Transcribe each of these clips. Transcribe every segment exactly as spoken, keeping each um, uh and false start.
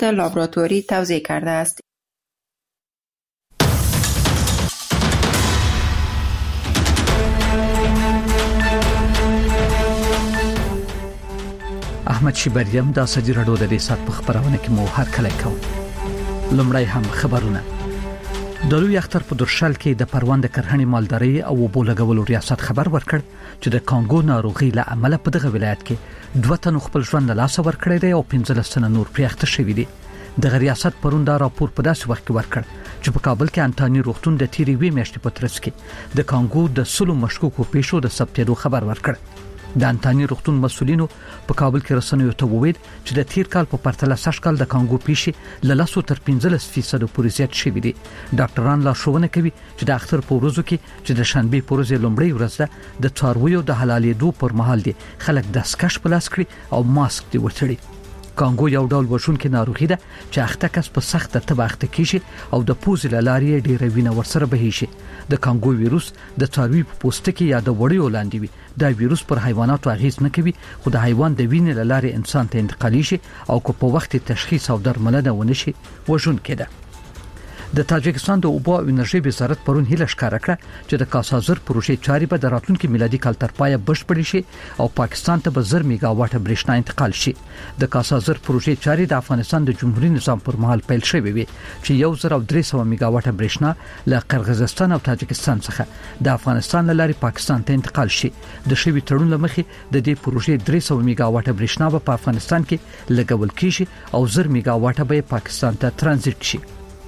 تست لابراتوری توزیع کرده است. احمد شیبریم د ازادي راډیو د ریاست په خبرونه کې مو هر کله کوم. لومړی هم خبرونه. د لوی اختر په درشل کې د پروان د کرهڼې مالداري او اوبو لګولو ریاست خبر ورکړ چې د کانګو ناروغي له امله په دغه ولایت کې دوه تنو خپل ژوند له لاسه ورکړی دی او پنځلس تنه نور پرې اخته شوي دي. د ریاست پرون دا راپور په داسې وخت کې ورکړ چې په کابل کې انټاني روغتون د تیری وی میاشتې په ترڅ کې د کانګو د سلو مشکوکو پیښو د ثبتېدو خبر ورکړ. د انټاني روغتون مسولینو په کابل کې رسنیو ته وویل چې د تیر کال په پرتله سږ کال د کانګو پیښې له لسو تر پنځلس فیصد پورې زیات شوي دي. ډاکټران لارښوونه کوي چې د اختر په ورځو کې چې د شنبې په ورځ لومړۍ ورځ ده د څارویو د حلالېدو پر مهال دي خلک دستکش په لاس کړي او ماسک دي وتړي. کانګو یو ډول وژونکې ناروغي ده چې اخته کس په سخته تبه اخته کیږي او د پوزې له لارې ډېره وینه ورسره بهیږي. د کانګو ویروس د څاروي په پوستکي یا د وړیو لاندې وي. دا ویروس پر حیواناتو اغیز نه کوي خو د حیوان د وینې له لارې انسان ته انتقالي شي او که په وخت تشخیص او درملنه ونه شي وژونکې ده. د تاجکستان د اوبو او انرژي وزارت پرون هیله ښکاره کړه چې د کاسازر پروژې چارې به د راتلونکي میلادي کال تر پایه بشپړې شي او پاکستان ته به زر میگا واټه برېښنا انتقال شي. د کاسازر پروژې چارې د افغانستان د جمهوریت نظام پر مهال پیل شوې وي چې یو زر او درې سوه میگا واټه برېښنا له قرغیزستان او تاجکستان څخه د افغانستان له لارې پاکستان ته انتقال شي. د شوی تړون لمخې د دې پروژې درې سوه میگا واټه برېښنا په افغانستان کې لګول کیږي او زر میگا واټه به پاکستان ته ترانزیت شي.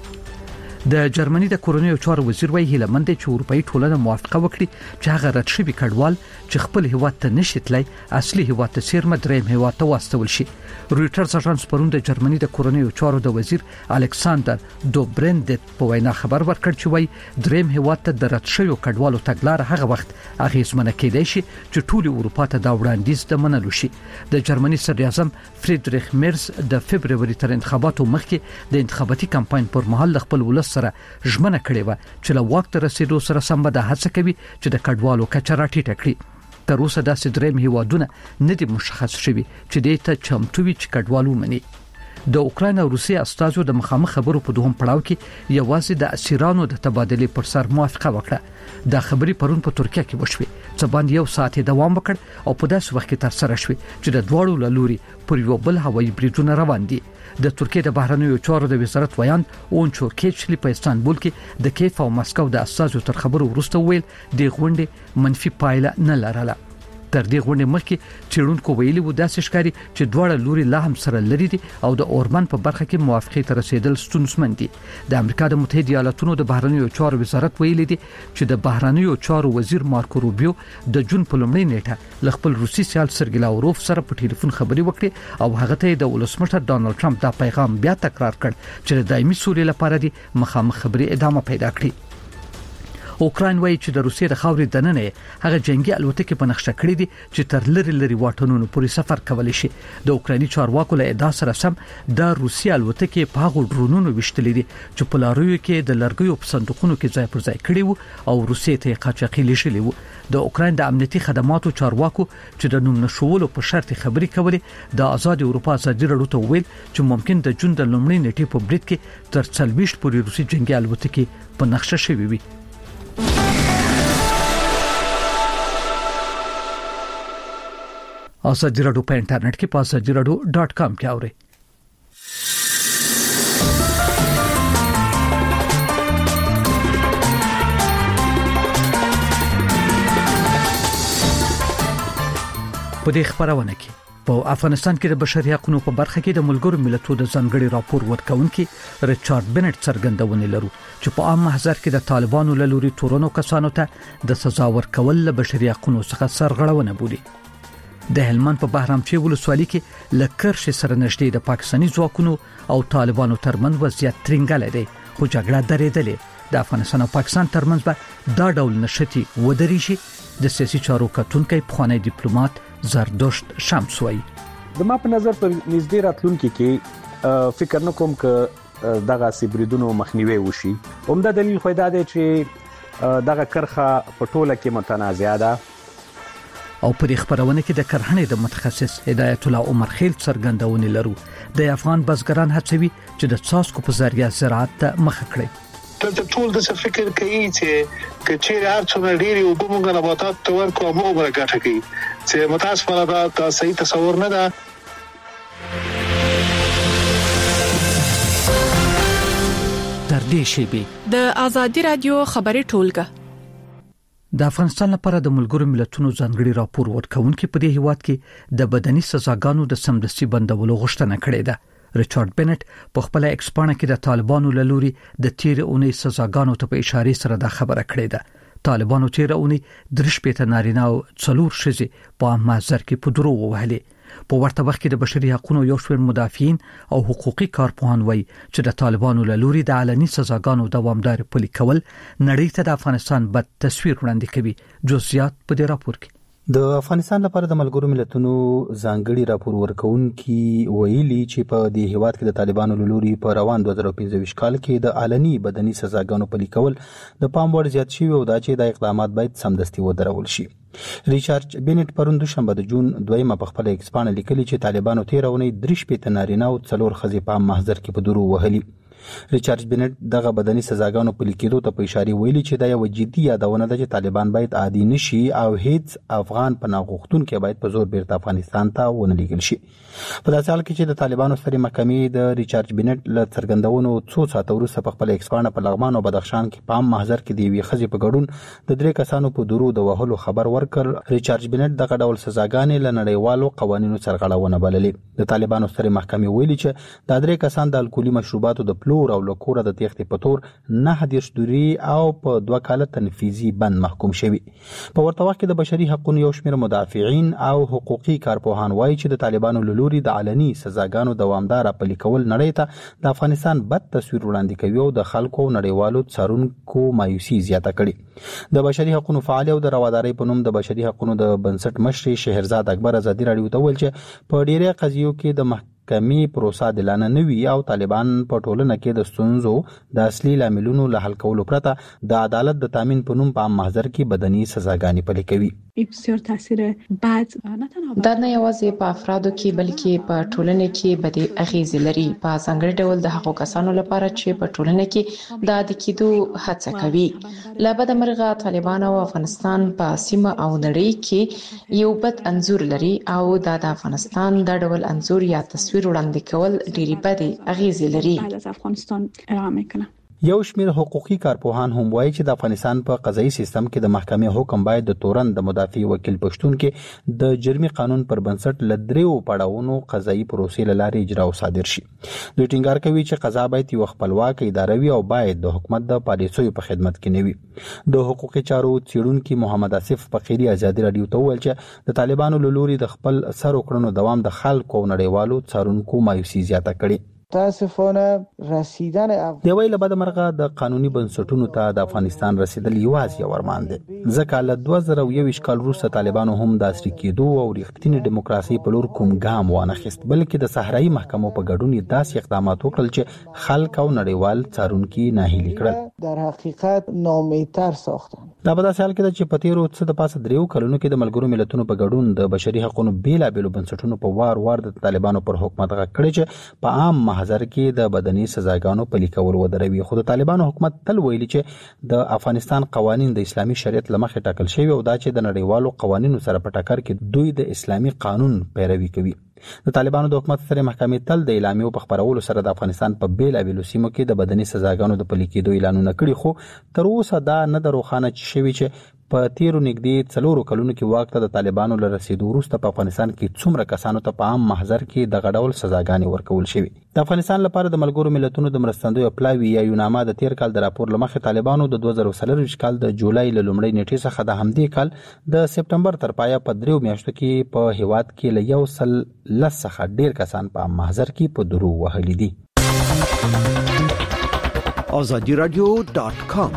د جرمني د کورونیو چارو وزیر وایي هیله مند چې اروپאי ټولنه موافقه وکړي چې هغه رد شوي کډوال چې خپل هیواد ته نشي تللی اصلي هیواد ته څیرمه دریم هیواد ته واستول شي. رویټرز اژانس پرون د جرمني د کورونیو چارو د وزیر الکساندر دوبرندت په وینا خبر ورکړ چې وایي دریم هیواد ته د رد شویو کډوالو تګلاره هغه وخت اغیزمنه کېدای شي چې ټول اروپا ته دا وړاندیز د منلو شي. د جرمني صدر اعظم فریدریخ میرز د فبرवरी تر انتخاباتو مخکې د انتخاباتي کمپاین پر مهال خپل ولس سره ژمنه کړې و چې له وخت رسیدو سره سم به د هڅه کوي چې د کډوالو کچه راټیټه کړي. تر اوسه داسې دریم هیوادونه نه دي مشخص شوي چې دې ته چمتو وي چې کډوال ومني. د اوکراین او روسیې استازو د مخامخ خبرو په دوهم پړاو کې یوازې د اسیرانو د تبادلې پر سر موافقه وکړه. دا خبرې پرون په ترکیه کې وشوې چې باندې یو ساعت دوام وکړ او په داسې وخت کې تر سره شوې چې د دواړو لوري پر یو بل هوایي بریدونه روان دي. د ترکیه د بهرنیو چارو د وزارت ویان اونچو کېچلی په استانبول کې د کیف او مسکو د استازو تر خبرو وروسته ویل د غونډې منفي پایله نه لرله. تر دې غونډې مخکې چیرونکو ویلي و داسې ښکاري چې دواړه لوري لا هم سره لري دي او د اورمن په برخه کې موافقه ته رسیدل ستونزمن دي. د امریکا د متحده ایالاتونو د بهرنیو چارو وزارت ویلي دي چې د بهرنیو چارو وزیر مارکو روبیو د جون په لومړۍ نیټه ل خپل روسي سیال سرګی لاوروف سره په ټلیفون خبرې وکړې او هغه ته د ولسمشر ډانلډ ټرمپ دا پیغام بیا تکرار کړ چې د دایمي سولې لپاره دي مخامخ خبرې ادامه پیدا کړي. اوکراین وایي چې د روسیې د خاورې دننه هغه جنگي الوتکې په نقشه کړې دي چې تر لری لری واټونو پورې سفر کولی شي. د اوکرایني چارواکو له ادعا سره سم د روسیې الوتکې په هغو ډرونونو وشتلې دي چې په لارویو کې د لرګیو په صندوقونو کې ځای پر ځای کړي وو او روسیې ته قاچاقي لېږلي وو. د اوکراین د امنیتي خدماتو چارواکو چې د نوم نشولو په شرط خبرې کولې د آزاد اروپا ازادي راډیو ته ویل چې ممکن د جون د لومړۍ نیټې په برید کې تر څلويشت پورې روسي جنگي الوتکې په نقشه شوي وي. ازادي راډیو په انټرنیټ کې په ازادي راډیو ډاټ کام کې اورئ. په دې خبرونه کې په افغانستان کې د بشري حقوقو په برخه کې د ملګرو ملتونو د ځانګړي راپور ورکونکي ریچارډ بنټ څرګندونه لرو چې په عام محضر کې د طالبانو له لوري تورونو کسانو ته د سزا ورکول له بشري حقوقو څخه سرغړونه بولي. د هلمند په بهرامچی ولسوالۍ کې لکرش سره نږدې د پاکستاني ځواکونو او طالبانو ترمنځ وضعیت ترنګل دی خو جګړه درېدلې. د افغانستان او پاکستان ترمنځ به دا ډول نشتی ودرېږي. د سیاسي چارو کتونکي پخوانی ډیپلوماټ زردشت شمس وایي د ما په نظر په نږدې راتلونکي کې فکر نکوم ک دغه سیبریدونو مخنیوي وشي. عمده دلیل خو دا دی چې دغه کرخه په ټوله کې متنازعه ده او په دې خبرونه کې د کرهڼې د متخصص هدایت الله عمر خیل څرګندونه لرو. د افغان بزګران هڅوي چې د څاڅکو په ذریعہ زراعت ته مخه کړي. ته ټول د فکر کوي چې کچېر هر څومره ډېری او بمونږ نباتات تور کوم او برګټه کوي چې متاسفانه دا, دا صحیح تصور نه ده. تر دې شی د آزادي رادیو خبري ټولګه د افغانستان لپاره د ملګرو ملتونو ځانګړي راپور ورکونکي په دې هیواد کې د بدني سزاګانو د سمدستي بندولو غوښتنه کړې ده. ریچارډ بنټ په خپل ایکس پاڼه کې د طالبانو لوري د تیر اونۍ سزاګانو ته په اشاره سره دا خبره کړې ده. طالبانو تیر اونۍ درش پېته نارینه او څلور ښځې په محضر کې په درو وهلې. په ورته وخت کې د بشري حقوقو یو شمېر مدافعین او حقوقي کارپوهان وایي چې د طالبانو لوري د علني سزاګانو دوامدار پلي کول نړۍ ته د افغانستان بد تصویر وړاندې کوي. جزئیات په دې راپور کې. د افغانستان لپاره د ملګرو ملتونو ځانګړي راپور ورکونکي ویلي چې په دې هیواد کې د طالبانو لوري په روان دوه زره پنځه کال کې د علني بدني سزاګانو پلي کول د پام وړ زیات شوی او دا چې د اقدامات باید سمدستي ودرول شي. ریچارډ بنټ پرون دوشنبه د جون دویمه په خپل ایکس پاڼه لیکلي چې طالبانو تیر اونۍ درش پېته نارینه او څلور ښځې په محضر کې په درو وهلي. ریچارډ بنټ دغه بدني سزاګانو پلي کېدو ته په اشاره ویلي چې دا یو جدي یادونه ده چې طالبان باید عادي نشي او هیڅ افغان پناه غوښتونکي باید په زور بیرته افغانستان ته ونه لیږل شي. په داسې حال کې چې د طالبانو سترې محکمې د ریچارډ بنټ له څرګندونو څو ساعته وروسته په خپل ایکس پاڼه په لغمان او بدخشان کې په عام محضر کې د یوې ښځې په ګډون د درې کسانو په درو د وهلو خبر ورکړ. ریچارډ بنټ دغه ډول سزاګانې له نړیوالو قوانینو سرغړونه بللې. د طالبانو سترې محکمې ویلي چې دا درې کسان د الکولي مشروباتو د پلور او لکوره د تېښتې په تور نه دیرش دوري او په دوه کاله تنفیذي بند محکوم شوي. په ورته وخت کې د بشري حقوقو یو شمېر مدافعین او حقوقي کارپوهان وایي چې د طالبانو لوري د علني سزاګانو دوامدار پلي کول نړۍ ته د افغانستان بد تصویر وړاندې کوي او د خلکو نړیوالو څارونکو مایوسي زیاته کړي. د بشري حقوقو فعال او د روادارۍ په نوم د بشري حقوقو د بنسټ مشر شهرزاد اکبر ازادي رادیو ته ویل چې په ډیری قضیو کې د کمی پروسه دلانه نوي او طالبان په ټولنه کې د ستونزو د اصلي لاملونو له حل کولو پرته د عدالت د تامین په نوم په محضر کې بدني سزاګانې پلي کوي. بسیار تاثیر بد دا نه یوازې په افرادو کې بلکې په ټولنه کې بدې اغیزې لري. په څنګه ډول د هغو کسانو لپاره چې په ټولنه کې د عادي کېدو هڅه کوي. له بده مرغه طالبان او افغانستان په سیمه او نړۍ کې یو بد انځور لري او دا د افغانستان د ډول انځور یا تصویر وړاندې کول ډېری بدې اغیزې لري. از افغانستان ارائه میکنه. یو شمېر حقوقي کارپوهان هم وایي چې د افغانستان په قضایي سیستم کې د محکمې حکم باید د تورن د مدافع وکیل پښتون کې د جرمي قانون پر بنسټ ل دریو پړاوونو قضایي پروسې له لارې اجرا او صادر شي. دوی ټینګار کوي چې قضا باید یو خپلواک اداره وي او باید د حکومت د پالیسیو په خدمت کې نه وي. د حقوقي چارو څېړونکي محمد آصف فقيري ازادي رادیو ته وویل چې د طالبانو له لوري د خپل سر وکړنو دوام د خلکو او نړیوالو څارونکو مایوسي زیاته کړي. متاسفانه رسیدن د ویل بعد مرغه د قانوني بنسټونو ته د افغانستان رسیدل یوازې یو ارمان دی. ځکه له دوه زره یو کال وروسته طالبانو هم د عصري کېدو او رښتینې دیموکراسي په لور کوم ګام وانخیست، بلکې د صحرایي محکمو په ګډون یې داسې اقدامات وکړل چې خلک او نړیوال څارونکي ناهیلي کړل. در حقیقت ناامیدتر ساختن. دا په داسې حال کې ده چې په تېرو څه د پاسه دریو کلونو کې د ملګرو ملتونو په ګډون د بشري حقوقو بېلابېلو بنسټونو په وار وار د طالبانو پر حکومت غږ کړی چې په عام محضر کې د بدني سزاګانو پلي کول ودروي. خو د طالبانو حکومت تل ویلي چې د افغانستان قوانین د اسلامي شریعت له مخې ټاکل شوی او دا چې د نړیوالو قوانینو سره په ټکر کې دوی د اسلامي قانون پیروي کوي. د طالبانو د حکومت سترې محکمې تل د اعلامیو په خپرولو سره د افغانستان په بیلابېلو سیمو کې د بدني سزاګانو د پلي کېدو اعلانونه کړي، خو تر اوسه دا نه ده روښانه چې شوي چې په تیرو نږدې څلورو کلونو کې واک ته د طالبانو له رسیدو وروسته په افغانستان کې څومره کسانو ته په عام محضر کې دغه ډول سزاګانې ورکول شوي. د افغانستان لپاره د ملګرو ملتونو د مرستندویو پلاوي یا یوناما د تیر کال د راپور له مخې طالبانو د دوه زره څلرویشت کال د جولای له لومړۍ نیټې څخه د همدې کال د سپټمبر تر پایه په دریو میاشتو کې په هیواد کې له یو سل لس څخه ډیر کسان په عام محضر کې په درو وهلي دي. آزادی رادیو ډاټ کام.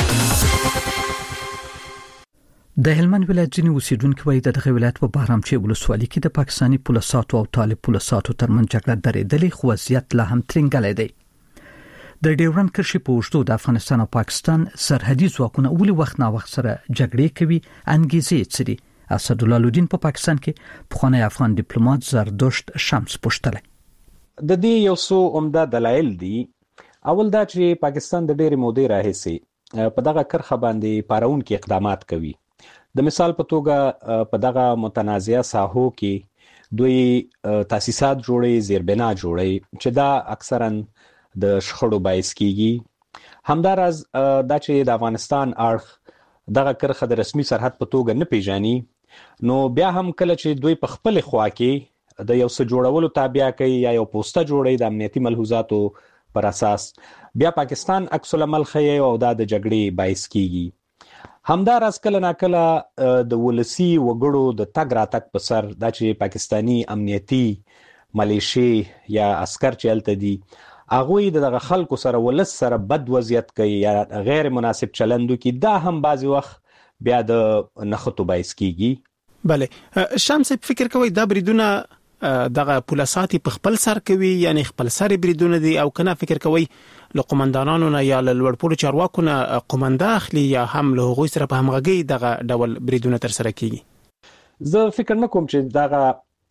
د هلمند ولایت ځینې اوسیدونکو وایي د دغه ولایت په بهرامچې ولسوالۍ کې د پاکستاني پولیسو او طالب پولیسو ترمنځ جګړه درېدلې، خو وضعیت لا هم ترنګلی دی. د ډیورنډ کرښې په اوږدو د افغانستان او پاکستان سرحدي ځواکونه ولې وخت نا وخت سره جګړې کوي؟ انګیزې څه دي؟ اسدالله لودین په پا پاکستان کې پخوانی افغان ډیپلوماټ زردشت شمس پوښتلی. د دې یو څو عمده دلایل دي. اول دا چې پاکستان د ډېرې مودې راهیسې په دغه کرخه باندې پارونکي اقدامات کوي. د مثال په توګه په دغه متنازعه ساحو کې دوی تاسیسات جوړي، زیربنا جوړي چې دا اکثرا د شخړو باعث کیږي. همدارز دا چې د افغانستان اړخ دغه کرخه د رسمي سرحد په توګه نه پیژني، نو بیا هم کله چې دوی په خپل خوا کې د یو څه جوړولو تابع کوي یا یو پوسټه جوړي د امنیتي ملحوظاتو پر اساس، بیا پاکستان عکس العمل ښیي او دا د جګړې باعث کیږي. همدارز کله ناکله د ولسی وګړو د تګ راتګ په سر دا چې پاکستانی امنیتي ملیشي یا عسكر چلته دي، هغه د دغه خلکو سره ولس سره بد وضعیت کوي یا غیر مناسب چلندو کی، دا هم بعضی وخت بیا د نخښتو باعث کیږي. بله شمس، فکر کوي دا بریدونه دغه پولیساتي په خپل سر کوي، یعنی خپل سر بریدونه دي، او کنه فکر کوي له قومندانانو نه یا له لوړپوړو چارواکو نه قومنده اخلي یا هم له هغوی سره په همغږي دغه ډول بریدونه تر سره کیږي؟ زه فکر نه کوم چې دغه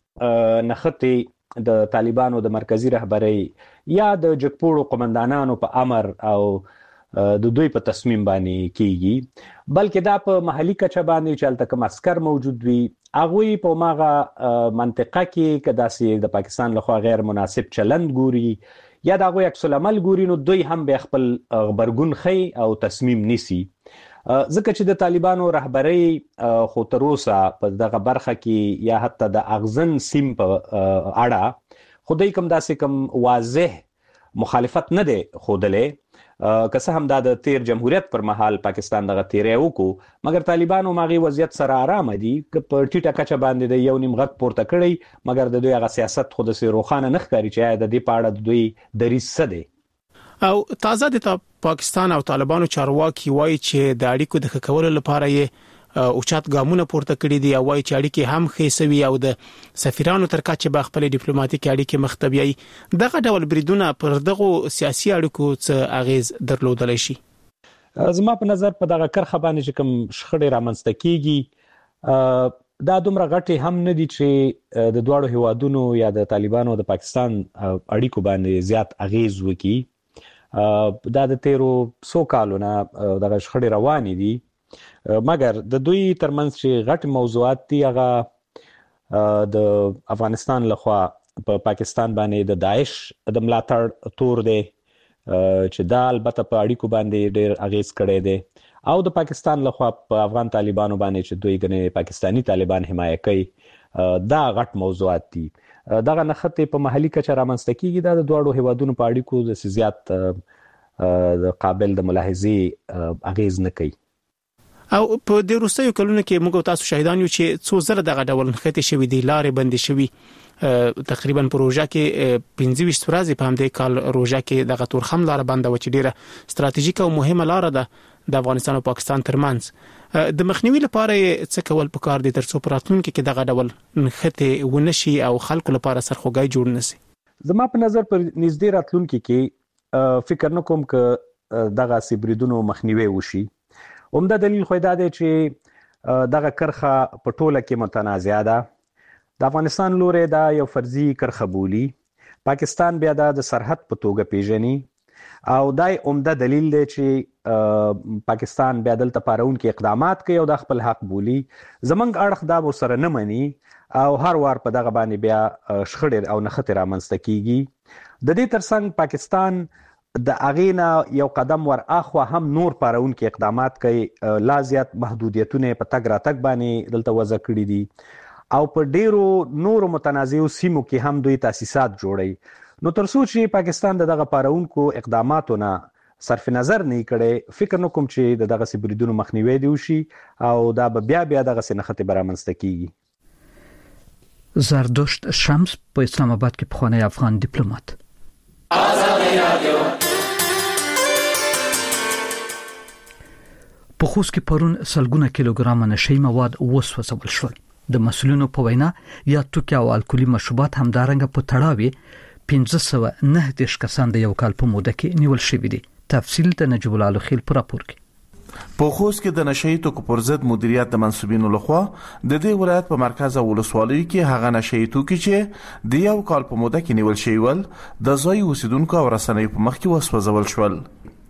نخښتې د طالبانو د مرکزی رهبری یا د جګپوړو قومندانانو په امر او د دوی په تصمیم باندې کیږي، بلکې دا په محلي کچه باندې چې الته کوم عسكر موجود وي، هغه په ماغه منطقه کې کداسې د پاکستان لخوا غیر مناسب چلند ګوري یا دا غوي عکس العمل ګوري، نو دوی هم به خپل خبرګون خي او تصمیم نیسي. ځکه چې د طالبانو رهبری خو تر اوسه په دغه برخه کې یا حتی د اغزن سیم په اړه خدای کوم داسې کوم واضح مخالفت نه دی خودلې، که څه هم دا د تیر جمهوریت پر مهال پاکستان دغه تیرې وکړو، مګر طالبانو ماغي وضعیت سره آرام دي که په ټیټه کچه باندې د یو نیم غږ پورته کړی، مګر د دوی هغه سیاست خود سره روخانه نه ښکاري چې د دې پاړه د دوی دریځ څه دی. او تازه د پاکستان او طالبانو چارواکي وایي چې د اړیکو د ښه کولو لپاره یې اوچات ګامونه پورته کړي دي، او وایي چې اړیکې هم ښې سوي او د سفیرانو تر کچه به خپل ډیپلوماټیک اړیکې مختبیي. دغه ډول بریدونه پر دغه سیاسي اړیکو څه اغیز درلودلی شي؟ زما په نظر په دغه کرخه باندې چې کوم شخړې رامنځته کیږي دا دومره غټي هم نه دي چې د دواړو هیوادونو یا د طالبانو د پاکستان اړیکو باندې زیات اغیز وکړي. دا د تیرو سو کالونه دغه شخړې روانې دي، مګر د دوی ترمنځ چې غټ موضوعات دي هغه د افغانستان لخوا په پاکستان باندې د داعش د ملاتړ تور دی چې دا البته په اړیکو باندې ډېر اغیز کړی دی، او د پاکستان لخوا په افغان طالبانو باندې چې دوی غنې پاکستانی طالبان حمایت کوي، دا غټ موضوعات دي. دغه نخښتې په محلي کچه رامنځته کیږي، دا د دواړو هیوادونو په اړیکو د زیات د قابل د ملاحظې اغیز نه کوي. او په د روسیو کلونو کې موږ تاسو شاهدان یو چې څو زره دغه ډول نخښتې شوي دي، لارې بندې شوي، تقریبا پروژه کې پنځه ویشت ورځې په همدې کال روژه کې دغه تورخم لار بنده و چې ډیره ستراتیژیک او مهمه لار ده د افغانستان او پاکستان ترمنځ. د مخنیوي لپاره څه کول پکار دي ترڅو په راتلونکي کې دغه ډول نښتې ونشي او خلکو لپاره سرخوږی جوړ نشي؟ زما په نظر پر نږدې راتلونکي کې فکر نه کوم ک دغه سیبریدونو مخنیوي وشي. عمده دلیل خو دا دی چې دغه کرخه په ټوله کې متنازعه ده. د افغانستان لوري دا یو فرضي کرخه بولی، پاکستان بیا د سرحد په توګه پیژني، او دای عمده دلیل دی چې پاکستان بیا دلته پارونکي اقدامات کوي او د خپل حق بولی. زمنګ اړخ دا ورسره نه مني او هر وار په دغه باندې بیا شخړې او نښتې رامنځته کیږي. د دې ترڅنګ پاکستان د اغینا یو قدم ور اخوا هم نور پارونکي اقدامات کوي، لا زیات محدودیتونه په تګ راتګ باندې دلته وضع کړي دي، او په ډیرو نورو متنازعو سیمو کې هم دوی تاسیسات جوړي. نو تر څو چې پاکستان دغه پارونکو اقداماتو نه صرف نظر نه کړي، فکر نه کوم چې دغه سبریدونو مخنیوي دی وشي او دا بیا بیا دغه سنخته برامنځته کیږي. زردشت شمس په اسلام آباد کې پخوانی افغان ډیپلوماټ. آزادي رادیو په خوست کې پرون سلګونه کیلوګرام نشي مواد وسوځول شول. د مسؤلینو په وینا یا توکي او الکولي مشروبات همدارنګه په تړاوي پنځه سوه نهه دیرش کسان د یو کال په موده کې نیول شوي دي. تفصیل د نجیب الله خیل پر راپور کې. په خوست کې د نشئی توکو پر ضد مدیریت د منسوبینو لخوا د دې ولایت په مرکز او ولسوالۍ کې هغه نشئی توکي چې د یو کال په موده کې نیول شوی ول د ځای اوسیدونکو او رسنیو په مخ کې وسوځول شول.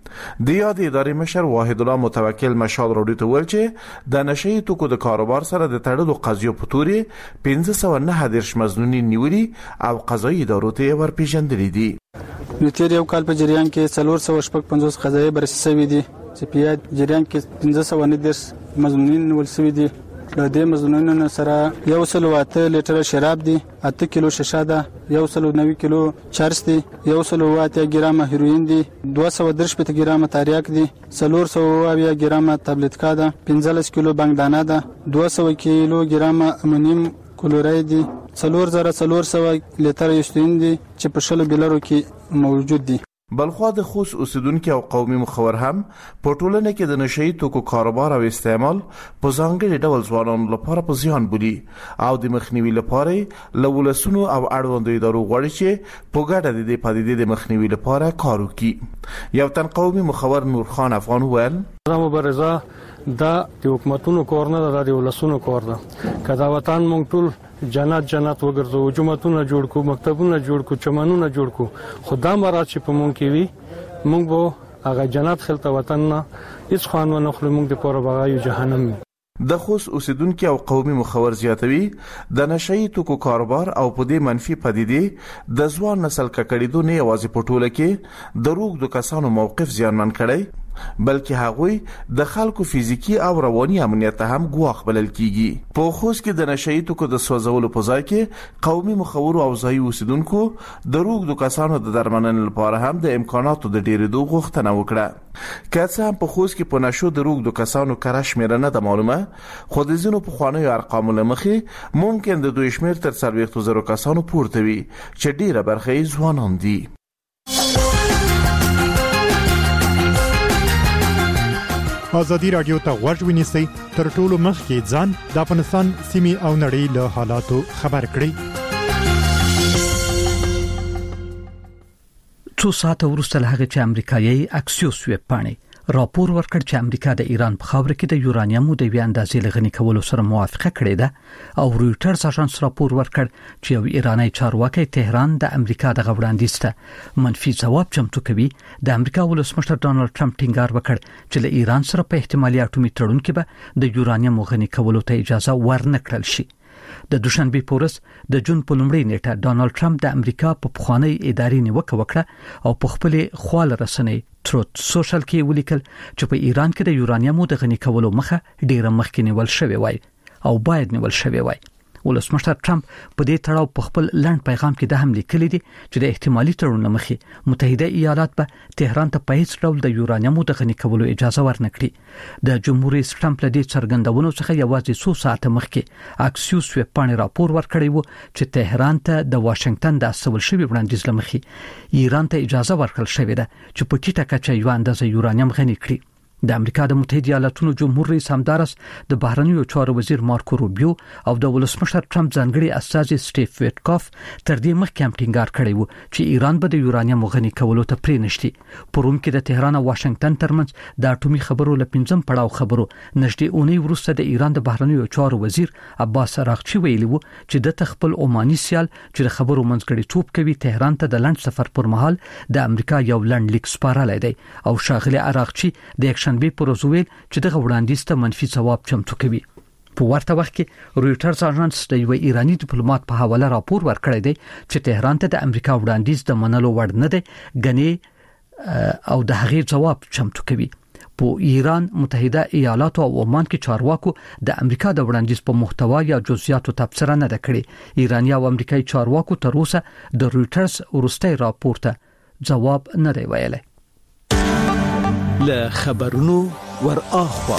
د یاد ادارې مشر واحد الله متوکل مشال راډیو ته ویل چې د نشئی توکو د کاروبار سره د تړلو قضیو په تورې پنځه سوه نهه دېرش مزنونې نیولي او قضایي ادارو ته ورپېژندلي دي. نو تیر یو کال په جریان کې څلور سوه شپږ پنځوس قضایي بررسي شوي دي چې په یاد جریان کې پنځه سوه نهه دېرش مزنونین نیول شوي دي. له دې مزنونینو سره یو سل او اته لیټره شراب دي، اته کیلو شیشه ده، یو سل او نوي کیلو چرس دي، یو سل او اته ګرامه هیروین دي، دوه سوه درش پته ګرامه تریاک دي، څلور سوه اویا ګرامه تابلیټکا ده، پنځلس کیلو بانګ دانه ده، دوه سوه کیلو ګرامه امونیم کلوراید دي، څلور زره څلور سوه لیټره یوستین دي چې په شلو بیلرو کې موجود دي. بلخوا د خوست اوسیدونکو او قومي مخور هم په ټولنه کې د نشئی توکو کاروبار او استعمال په ځانګړي ډول ځوانانو لپاره په زیان بولي او د مخنیوي لپاره له ولسونو او اړوندو ادارو غواړي چې په ګډه د دې پدیدې د مخنیوي لپاره کار وکړي. یو تن قومي مخور نور خان افغان ویل مبارزه دا د حکومتونو کور نه ده، د ولسونو کور ده. کدا وطن مونږ ټول جنات جنات وګرځو، جمعتونه جوړ کو، مکتبونه جوړ کو، چمنونه جوړ کو، خدا مراد چې په مونږ کې وي مونږ به هغه جنات خلته وطن نه هیڅ خوان ونه خلو، مونږ د پوره بغایو جهنم. د خوست اوسیدونکو او قومي مخور زیاتوي د نشئی توکو کاروبار او په دې منفي پدیدې د ځوان نسل ککړېدو نه یوازې په ټوله کې د روغ کسانو موقف زیانمن کړي بلکې هغوی د خلکو فزیکی او رواني امنیت هم ګواښ بلل کیږي. په خوست کې د نشئی توکو د سوځولو په ځای کې قومي مخور او ځای اوسیدونکو د روغ کسانو د درملنې لپاره هم د امکاناتو د ډیرېدو غوښتنه وکړه. که څه هم په خوست کې په نشو د روغ کسانو کره شمیره نه ده معلومه، خو د ځینو پخوانیو ارقامو له مخې ممکن د دوی شمیر تر څلوېښتو زرو کسانو پورته وي چې ډیره برخه یې ځوانان دي. ازادي رادیو ته غوږ ونیسئ، تر ټولو مخکې ځان د افغانستان سیمې او نړۍ له حالاتو خبر کړئ. څو ساعته وروسته له هغه چې امریکایي اکسیوس ویب پاڼې راپور ورکړ چې امریکا د ایران په خاوره کې د یورانیمو د وی اندازې لغنی کولو سره موافقه کړې ده، او رویټرز اژانس راپور ورکړ چې یو ایرانی چارواکي تهران د امریکا د غوړاندیز ته منفي ځواب چمتو کوي. د امریکا ولسمشر ډانلډ ټرمپ ټینګار وکړ چې له ایران سره په احتمالي اټومي تړون کې به د یورانیم غنی کولو ته اجازه ورنکړل شي. د دوشنبه پورس د جون په لومړۍ نیټه ډانلډ ټرمپ د امریکا په پخوانی ادارې نیوکه وکړه او په خپل خپل رسنۍ تروت سوشل کې ولیکل چې په ایران کې د یورانیمو د غنی کولو مخه ډیره مخکې نیول شوی وای او باید نیول شوی وای. ولسمشر ټرمپ په دې تړاو په خپل لنډ پیغام کې د هم لیکلي دي چې د احتمالي تړون مخې متحده ایالات به تهران ته په هیڅ ډول د یورانیمو د غنی کولو اجازه ورنکړي. د جمهور رئیس ټرمپ له دې څرګندونو څخه یوازې څو ساعته مخکې اکسیوس ویب پاڼې راپور ورکړی و چې تهران ته د واشنگټن د استول شوی وړاندیز لمخې ایران ته اجازه ورکړل شوې ده چې په ټیټه کچه یو اندازه یورانیم غنی کړي. د امریکا د متحده ایالاتونو جمهور رئیس همدارس د بهرنیو چارو وزیر مارکو روبیو او د ولسمشر ټرمپ ځانګړي استازي سټیف ویټکاف تر دې مخکې هم ټینګار کړی و چې ایران به د یورانیم غنی کولو ته پرې نشي. په روم کې د تهران او واشنگټن ترمنځ د اټومي خبرو له پنځم پړاو خبرو نږدې اونۍ وروسته د ایران د بهرنیو چارو وزیر عباس اراغچی ویلي و چې د خپل عماني سیال چې د خبرو منځګړی توپ کوي تهران ته د لند سفر پر مهال د امریکا یو لند لیک سپارلای دی او شاغلی اراغچی د شنبه پر ورځ ویل چې دغه وړاندیز ته منفي ځواب چمتو کوي. په ورته وخت کې رویټرز اژانس د یو ایرانی ډیپلوماټ په حواله راپور ورکړی دی چې تهران ته د امریکا وړاندیز د منلو وړ نه دی غني او د هغې جواب چمتو کوي. په ایران، متحده ایالاتو او عمان کې چارواکو د امریکا د وړاندیز په محتوا یا جزئیاتو تبصره نه ده کړې. ایرانی او امریکایي چارواکو تر اوسه د رویټرز ورستۍ راپور ته جواب نه دی ویلی. له خبرونو ور اخوا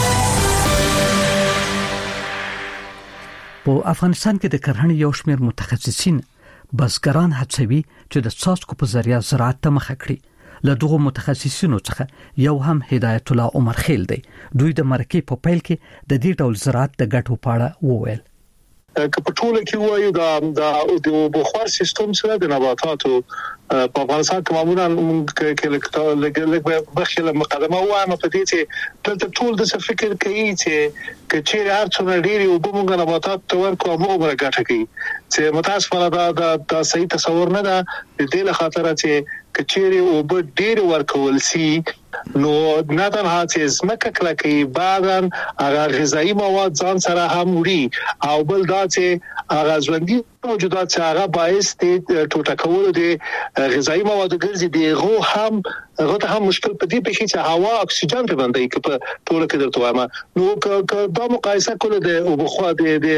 په افغانستان کې د کرهڼې یو شمېر متخصصین بزګران هڅوي چې د څاڅکو په ذریعه زراعت ته مخه کړي. له دغو متخصصینو څخه یو هم هدایت الله عمر خیل دی. دوی د مرکې په پیل کې د دې ډول زراعت د ګټو په اړه وویل. که په ټوله کې وایو دا د بخار سیستم سره د نباتاتو په افغانستان کې معمولا کې لږ بخیله مقدمه وایم په دې چې دلته ټول د فکر کوي چې کچېر هر څونه ډېری وبمږه نباتات تور کوم عمر ګټه کوي چې متاسفانه دا د صحیح تصور نه ده د دې لخاطر چې کچېر وب ډېر ورکول سي نو نه تنها چې زمکه کلکې بعدن هغه غذایی مواد ځان سره هم وړي او بل دا چې هغه ژوندۍ موجودات چې هغه باعث د ټوټه کولو د غذایی موادو ګرځي دی هم هغه ته هم مشکل پدې پېښې چې هوا اکسیجن په باندې کې په ټوله کې درته وایم نو دا مقایسه کول د وبخوا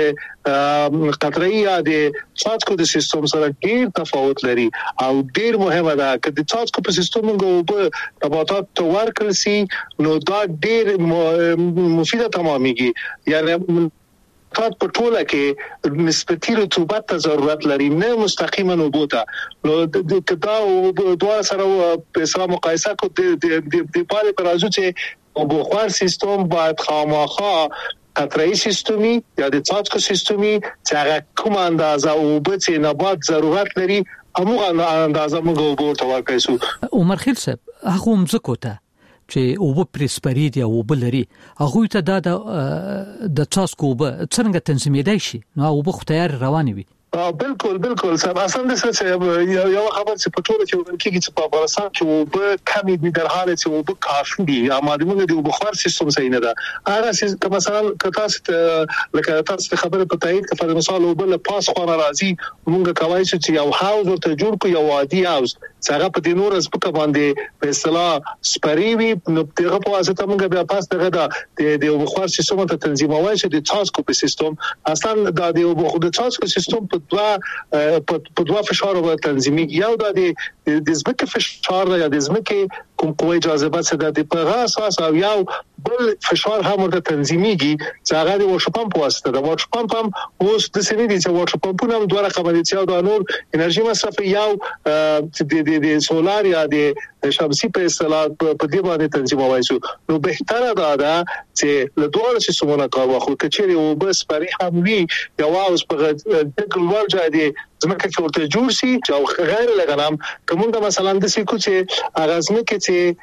د قطري یا د څاڅکو د سیستم سره ډېر تفاوت لري او ډېر مهمه ده چې د څاڅکو په سیستم کې نباتات ورکل سي نو دا ډېر مفیده تمامېږي یعنی فقط په ټوله کې نسبتي رطوبت ته ضرورت لري نه مستقیما وبوته نو د کدا او دوه سره په اسلام مقایسه کو د د پاره پر راځو چې بخار سیستم باید خامخا قطري سیستمي یا د څاڅکو سیستمي چې هغه کوم اندازه وبو چې نبات ضرورت لري هغه اندازه موږ وبو ته ورکړو عمر خیل صاحب هغه مزکو ته چې او په پرسپرید یا او بلري هغه ته د د څاڅکو به څنګه تنظیمېدای شي نو او په ختیار رواني وي بالکل بالکل سم اسان د څه یو خبر چې په ټوله کې ورکیږي چې په افغانستان کې وب کمی دي در حال چې وب کافي دي اماده موږ د بخار سیستم صحیح نه ده هغه چې مثلا کتاست لکه تاسو خبره په تایید کې په مثال وب له پاس خو راځي موږ کوي چې یو هاوس ورته جوړ کو یو عادي هاوس څنګه په دې نور از په باندې په اصطلاح سپریوي نو دغه په واسطه موږ بیا پاس دغه د د بخار سیستم ته تنظیموي چې د څاڅکو په سیستم اصلا د د څاڅکو سیستم په دوا په دوا فشار او تنظیمي یو د د ځمکې فشار یا د ځمکې کوم قوه جاذبه څخه د په اساس او یو بل فشار هم ورته تنظیمیږي چې هغه د واټر پمپ واسطه د واټر پمپ هم اوس د سینې دي چې واټر پمپونه هم دوه رقم دي چې د نور انرژي مصرف یو د د سولار یا د شمسي په اصطلاح په دې باندې تنظیموي شو نو بهتره ده چې له دوه سیستمونو کار واخلو کچېری او بس پرې هم وی یو اوس په د ګلوال ځای دی زمکه چې ورته جوړ شي چې غیر لګنام کومه مثلا د سې کوچه اغازمه کې چې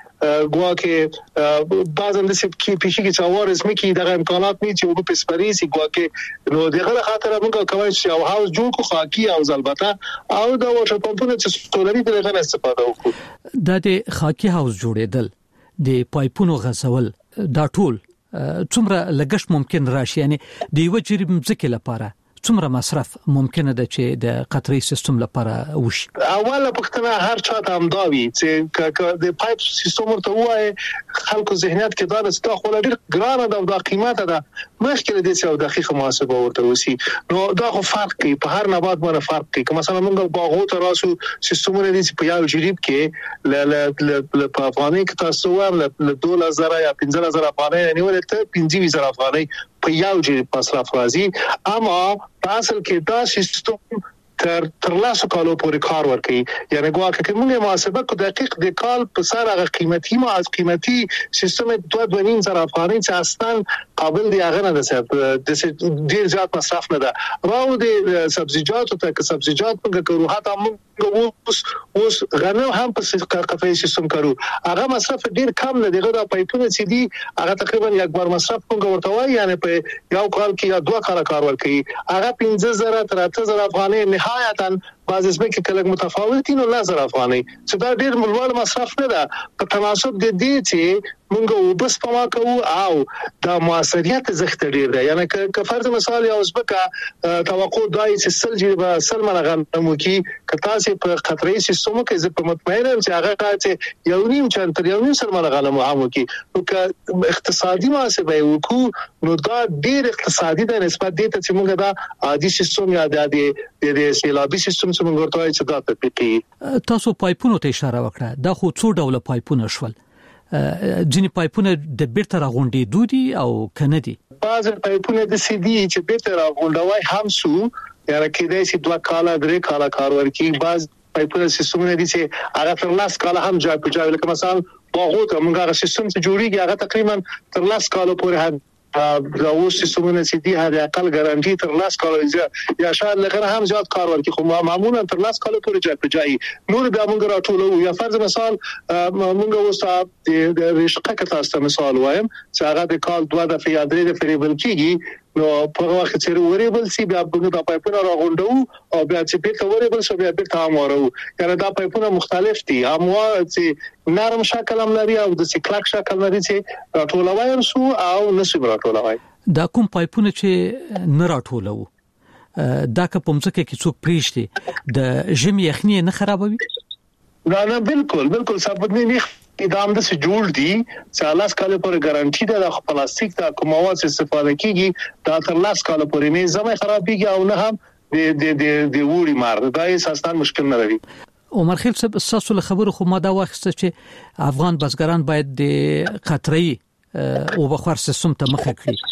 ګواکه بعضن د سې کې پیشي کې څوار اسمه کې د امکانات نه چې وب پسپری سي ګواکه نو دغه خاطر موږ کوي چې او هاوس جوړ کو خاکي او البته او د واټر پمپونو چې سولري دغه نه استفاده وکړو د خاکي هاوس جوړېدل د پایپونو غسول دا ټول څومره لګښت ممکن راشي یعنی د یو جریب ځکه لپاره څومره مصرف ممکنه ده چې د قطري سیستم لپاره وشي اوله پختنه هر چا ته امداوي چې د پایپ سیستم ورته وای خلکو ذهنیت کې دا ست خو ډیر ګرانه ده او د قیمته ده مخکې د دې یو دقیقه محاسبه ورته وسی نو دا خو فرق کوي په هر نبات باندې فرق کوي مثلا موږ باغو ته راسو سیستمونه دي په یو جریب کې ل په افغاني کې تاسو ور ل دوه زره یا پنځه زره افغاني نیولې ته پنځه زره افغاني په یو جریب مصرف راځي اما اصل کې دا سیستم تر تر لاسو کالو پورې کار ورکړي یعنی ګواکه کې موږ محاسبه کو دقیق د کال په سره غ قیمتي ما از قیمتي سیستم دوه دوه زره افغاني چې اصلا قابل دی هغه نه ده د ډیر زیات مصرف نه ده راو د سبزیجات او تک سبزیجات موږ کوو حتی موږ اوس اوس غنم هم په قفای سیستم کوو هغه مصرف ډیر کم نه دی غوډه پایپونه چې دی هغه تقریبا یک بار مصرف موږ ورته وایي یعنی په یو کال کې یا دوه کال کار ورکړي هغه پنځه زره تر اته زره افغاني نهایتاً بعض اسمه کې کله متفاوت دي نو لازم افغاني چې دا ډیر ملوال مصرف نه ده په تناسب د دې چې موږ وبس پما کوو او د موثریت زخت ډیر ده یعنی که فرض مثال یا اوسبکه توقع دای چې سل جریبه سل منغه مو کې کتاسي په قطري سیستم کې زه په مطمئنم چې هغه چې یو نیم چن تر یو نیم سل منغه مو هم کې نو اقتصادي محاسبه وکړو نو دا ډیر اقتصادي ده نسبت دې ته چې موږ دا عادي سیستم یا د د سیلابي سیستم څخه ورته چې دا تطبیقي تاسو پایپونو ته اشاره وکړه دا خو څو ډول پایپونه شول ځینې پایپونه د بیرته راغونډې دودي او کنه دي بعض پایپونه د سي دي چې بیرته راغونډوي هم سو یاره کې د سي دوه کاله درې کاله کار ورکي بعض پایپونه سیستمونه دي چې هغه تر لاس کاله هم جای په جای لکه مثلا باغو ته موږ هغه سیستم چې جوړیږي هغه تقریبا تر لاس کاله پورې دا اوس سیستمونه چې دي هغه اقل ګارانټي تر لاس کال یا شاید لغره هم زیات کار ورکړي خو معمولا تر لاس کال پورې جای په جای نور د موږ راټولو یا فرض مثال موږ اوس د رشقه کې تاسو مثال وایم چې هغه د کال دوه دفعې یا درې دفعې بل کیږي نو په وخت چې وریبل سی بیا موږ د پایپونو راغونډو او بیا چې په وریبل شو بیا په تامورو یعنی دا پایپونه مختلف دي اموا چې نرم شکل هم لري او د سیکلاک شکل لري چې راټولوي سو او نسو راټولوي دا کوم پایپونه چې نه راټولو دا که په مځکه کې څوک پریشتي د ژمي یخني نه خرابوي نه نه بالکل بالکل ثابت نه ادام د سجول دي چې لاس کال پورې ګارانټي ده د پلاستیک د کوموات استفاده کیږي دا تر لاس کال پورې نه زمي خرابيږي او نه هم د د د د ووري مار دا اساساً مشکل نه لري عمر خیل صاحب تاسو له خبرو خو ما دا واخسته چې افغان بزګران باید د قطري او بخار سیستم ته مخه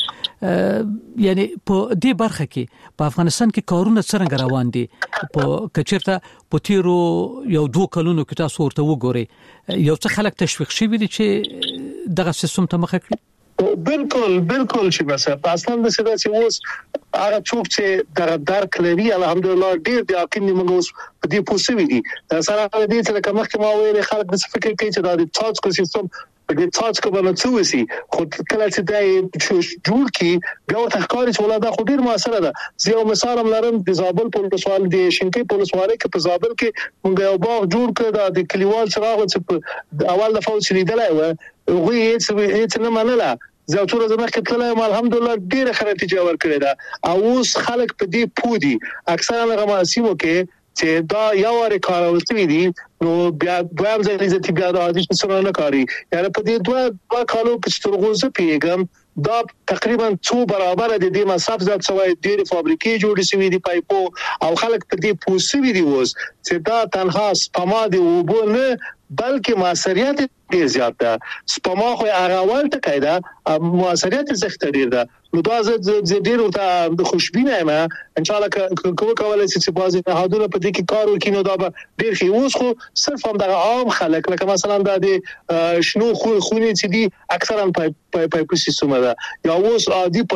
کړي یعنی په دې برخه کې په افغانستان کې کارونه څنګه روان دي په کچرته په تیرو یو دوه کلونو کې تاسو ورته وګورئ یو څه خلک تشویق شوي دي چې دغه سیستم ته مخه کړي بالکل بالکل چې مثلا اصلا د څه چې اوس هغه څوک چې د درک لري الحمدلله ډیر د یقین موږ اوس په دې پوسوي دي دا سره د دې چې کومه کومه ویل خلک د فکر کوي چې د تاسو کو سیستم په دې تاسو کو باندې څه وسی خو کله چې دا جوړ کی بیا ورته ښکاري چې ولاده خو ډیر موثره ده زه یو مثال هم لرم د زابل په سوال دی شینکې په سوال کې په زابل کې موږ یو باغ جوړ کړ د کلیوال څراغ چې اول دفعه وسیدلای و وی هیڅ هیڅ نه منله زه ټول زما کې تلم الحمدلله ډیره ښه نتیجه ورکړې ده او اوس خلک په دې پودي اکثره هغه ماسیمو کې چې دا یو اړ کاروي دي نو بیا دوام ځای چې بیا د عادي څه نه کوي یعنی په دې دوه دوه کالو کې سترغوزه پیګم دا تقریبا څو برابر د دې مصرف ځات سوای ډېر فابریکې جوړې شوې دي پایپو او خلک په دې پوسوي دي اوس چې دا تنها سپما دي وبو نه بلکې موثریت ډیر زیات ده سپما خو هغه اول ټکی ده موثریت زښت ډیر ده نو دا زه ډیر ته د خوشبینه یم ان شاء الله کوم کولای شي چې بازي نهادونه په دې کې کار وکړي نو دا به ډیر ښه اوس خو صرف هم د عام خلک لکه مثلا د شنو خونې چې دي اکثرا په په سیستم ده یا اوس عادي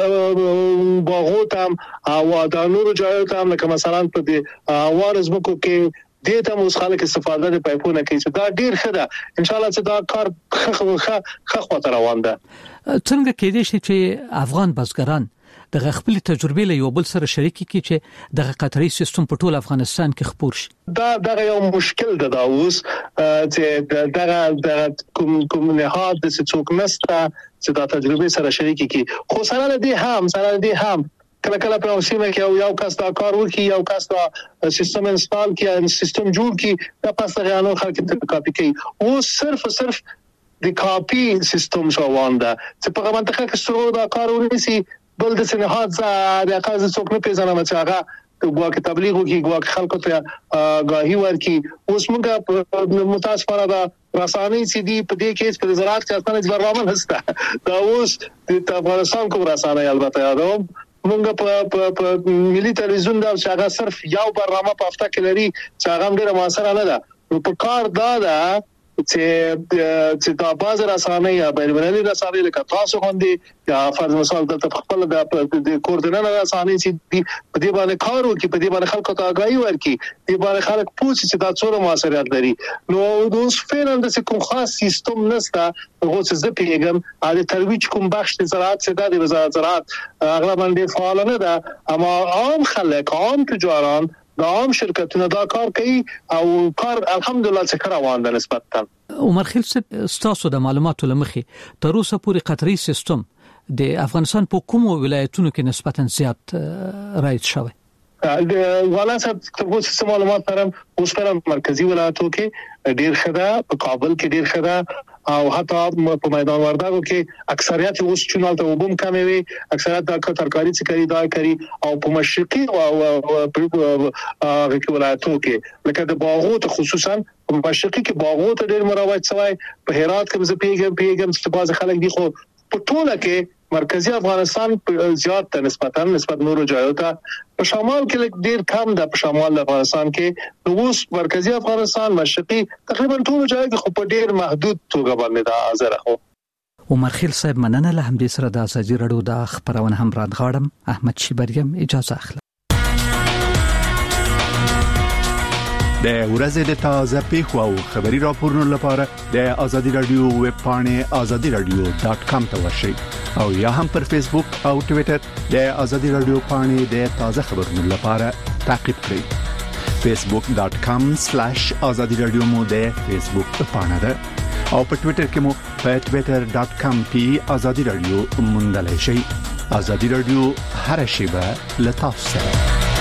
باغوت هم او د نورو ځایو ته لکه مثلا په دې وارز مکو کې دې ته موږ خلک استفاده د پایپونه کوي چې دا ډیر ښه ده ان شاء الله چې دا کار ښه ښه خاطر روان ده څنګه کېدای شي چې افغان بزګران د خپل تجربې له یو بل سره شریک کړي چې د قطري سیستم په ټول افغانستان کې خپور شي دا دا یو مشکل ده دا اوس چې دا د کوم کوم نهاد د څوک نسته چې دا تجربه سره شریک کړي خو سره دې هم سره دې هم کله کله په سیمه کې یو کس دا کار وکي یو کس دا سیستم انسټال کړي سیستم جوړ کړي دا پس غانو خلک ته کاپی کوي او صرف صرف د کاپی سیستم شو وانده چې په منطقه کې سره دا کار ونیسي بل د سنهاد ز د قاضي څوک نه پیژنم چې هغه ګواکې تبلیغ وکي ګواکې خلکو ته غاهي ورکي اوس موږ متاسفانه دا رسانې چې دی په دې کې په زراعت کې اصلا برنامه نشته دا اوس د افغانستان کوم رسانې البته یادوم موږ په په ملي تلویزیون دا چې هغه صرف یو برنامه په هفته کې لري چې هغه ډیره موثره نه ده نو په کار دا ده چې چې دا باز رسانې یا بین‌المللي رسانې لکه تاسو باندې یا فرض مثال د خپل د کوردینر رسانې چې په دې باندې کار وکړي په دې باندې خلکو ته آگاهي ورکړي دې باندې خلک پوښتنه چې دا څوره موثریت لري نو اوس فعلا د کوم خاص سیستم نشته هغه څه د پیغام د ترویج کوم بخش د زراعت څخه د وزارت زراعت اغلب باندې فعال نه ده اما عام خلک عام تجاران د عام شرکتونو دا کار کوي او کار الحمدلله څخه روان ده نسبتا عمر خیل ستاسو د معلوماتو لمخې تر اوسه پورې قطري سیستم د افغانستان په کومو ولایتونو کې نسبتا زیات رایج شوی د ولایت تاسو معلومات ترم اوس پر مرکزی ولایتونو کې ډیر خدا په کابل کې ډیر خدا او حتی په میدان وردګو کې اکثریت اوس چونال ته وبم کمې وي اکثریت د ترکاری څخه کوي دا کوي او په مشرقي او په ولایتونو کې لکه د باغوت خصوصا په مشرقي کې باغوت ډیر مروج شوی په هرات کې زه پیګم پیګم چې باز خلک دي خو په ټوله کې مرکزی افغانستان زیات نسبتا نسبت نورو ځایو ته په شمال کې ډیر کم ده په شمال افغانستان کې نو اوس مرکزی افغانستان مشرقي تقریبا ټول ځای کې خو په ډیر محدود توګه باندې ده حاضر خو عمر خیل صاحب مننه. له همدې سره د ازادي رادیو د خبرونه هم راغړم. احمد شیبریم اجازه اخلم. د ورځې د تازه پیښو او خبري راپورونو لپاره د ازادي رادیو ویب پاڼه ازادي رادیو ډاٹ کام ته ورشئ او یا هم پر فیسبوک او ټوئیټر د ازادي رادیو پاڼه د تازه خبرونو لپاره تعقیب کړئ. فیسبوک ډاٹ کام سلیش ازادي رادیو مو د فیسبوک پاڼه ده او په ټوئیټر کې مو په ټوئیټر ډاٹ کام پی ازادي رادیو موندلای شئ. ازادي رادیو هر شیبه له تاسو سره.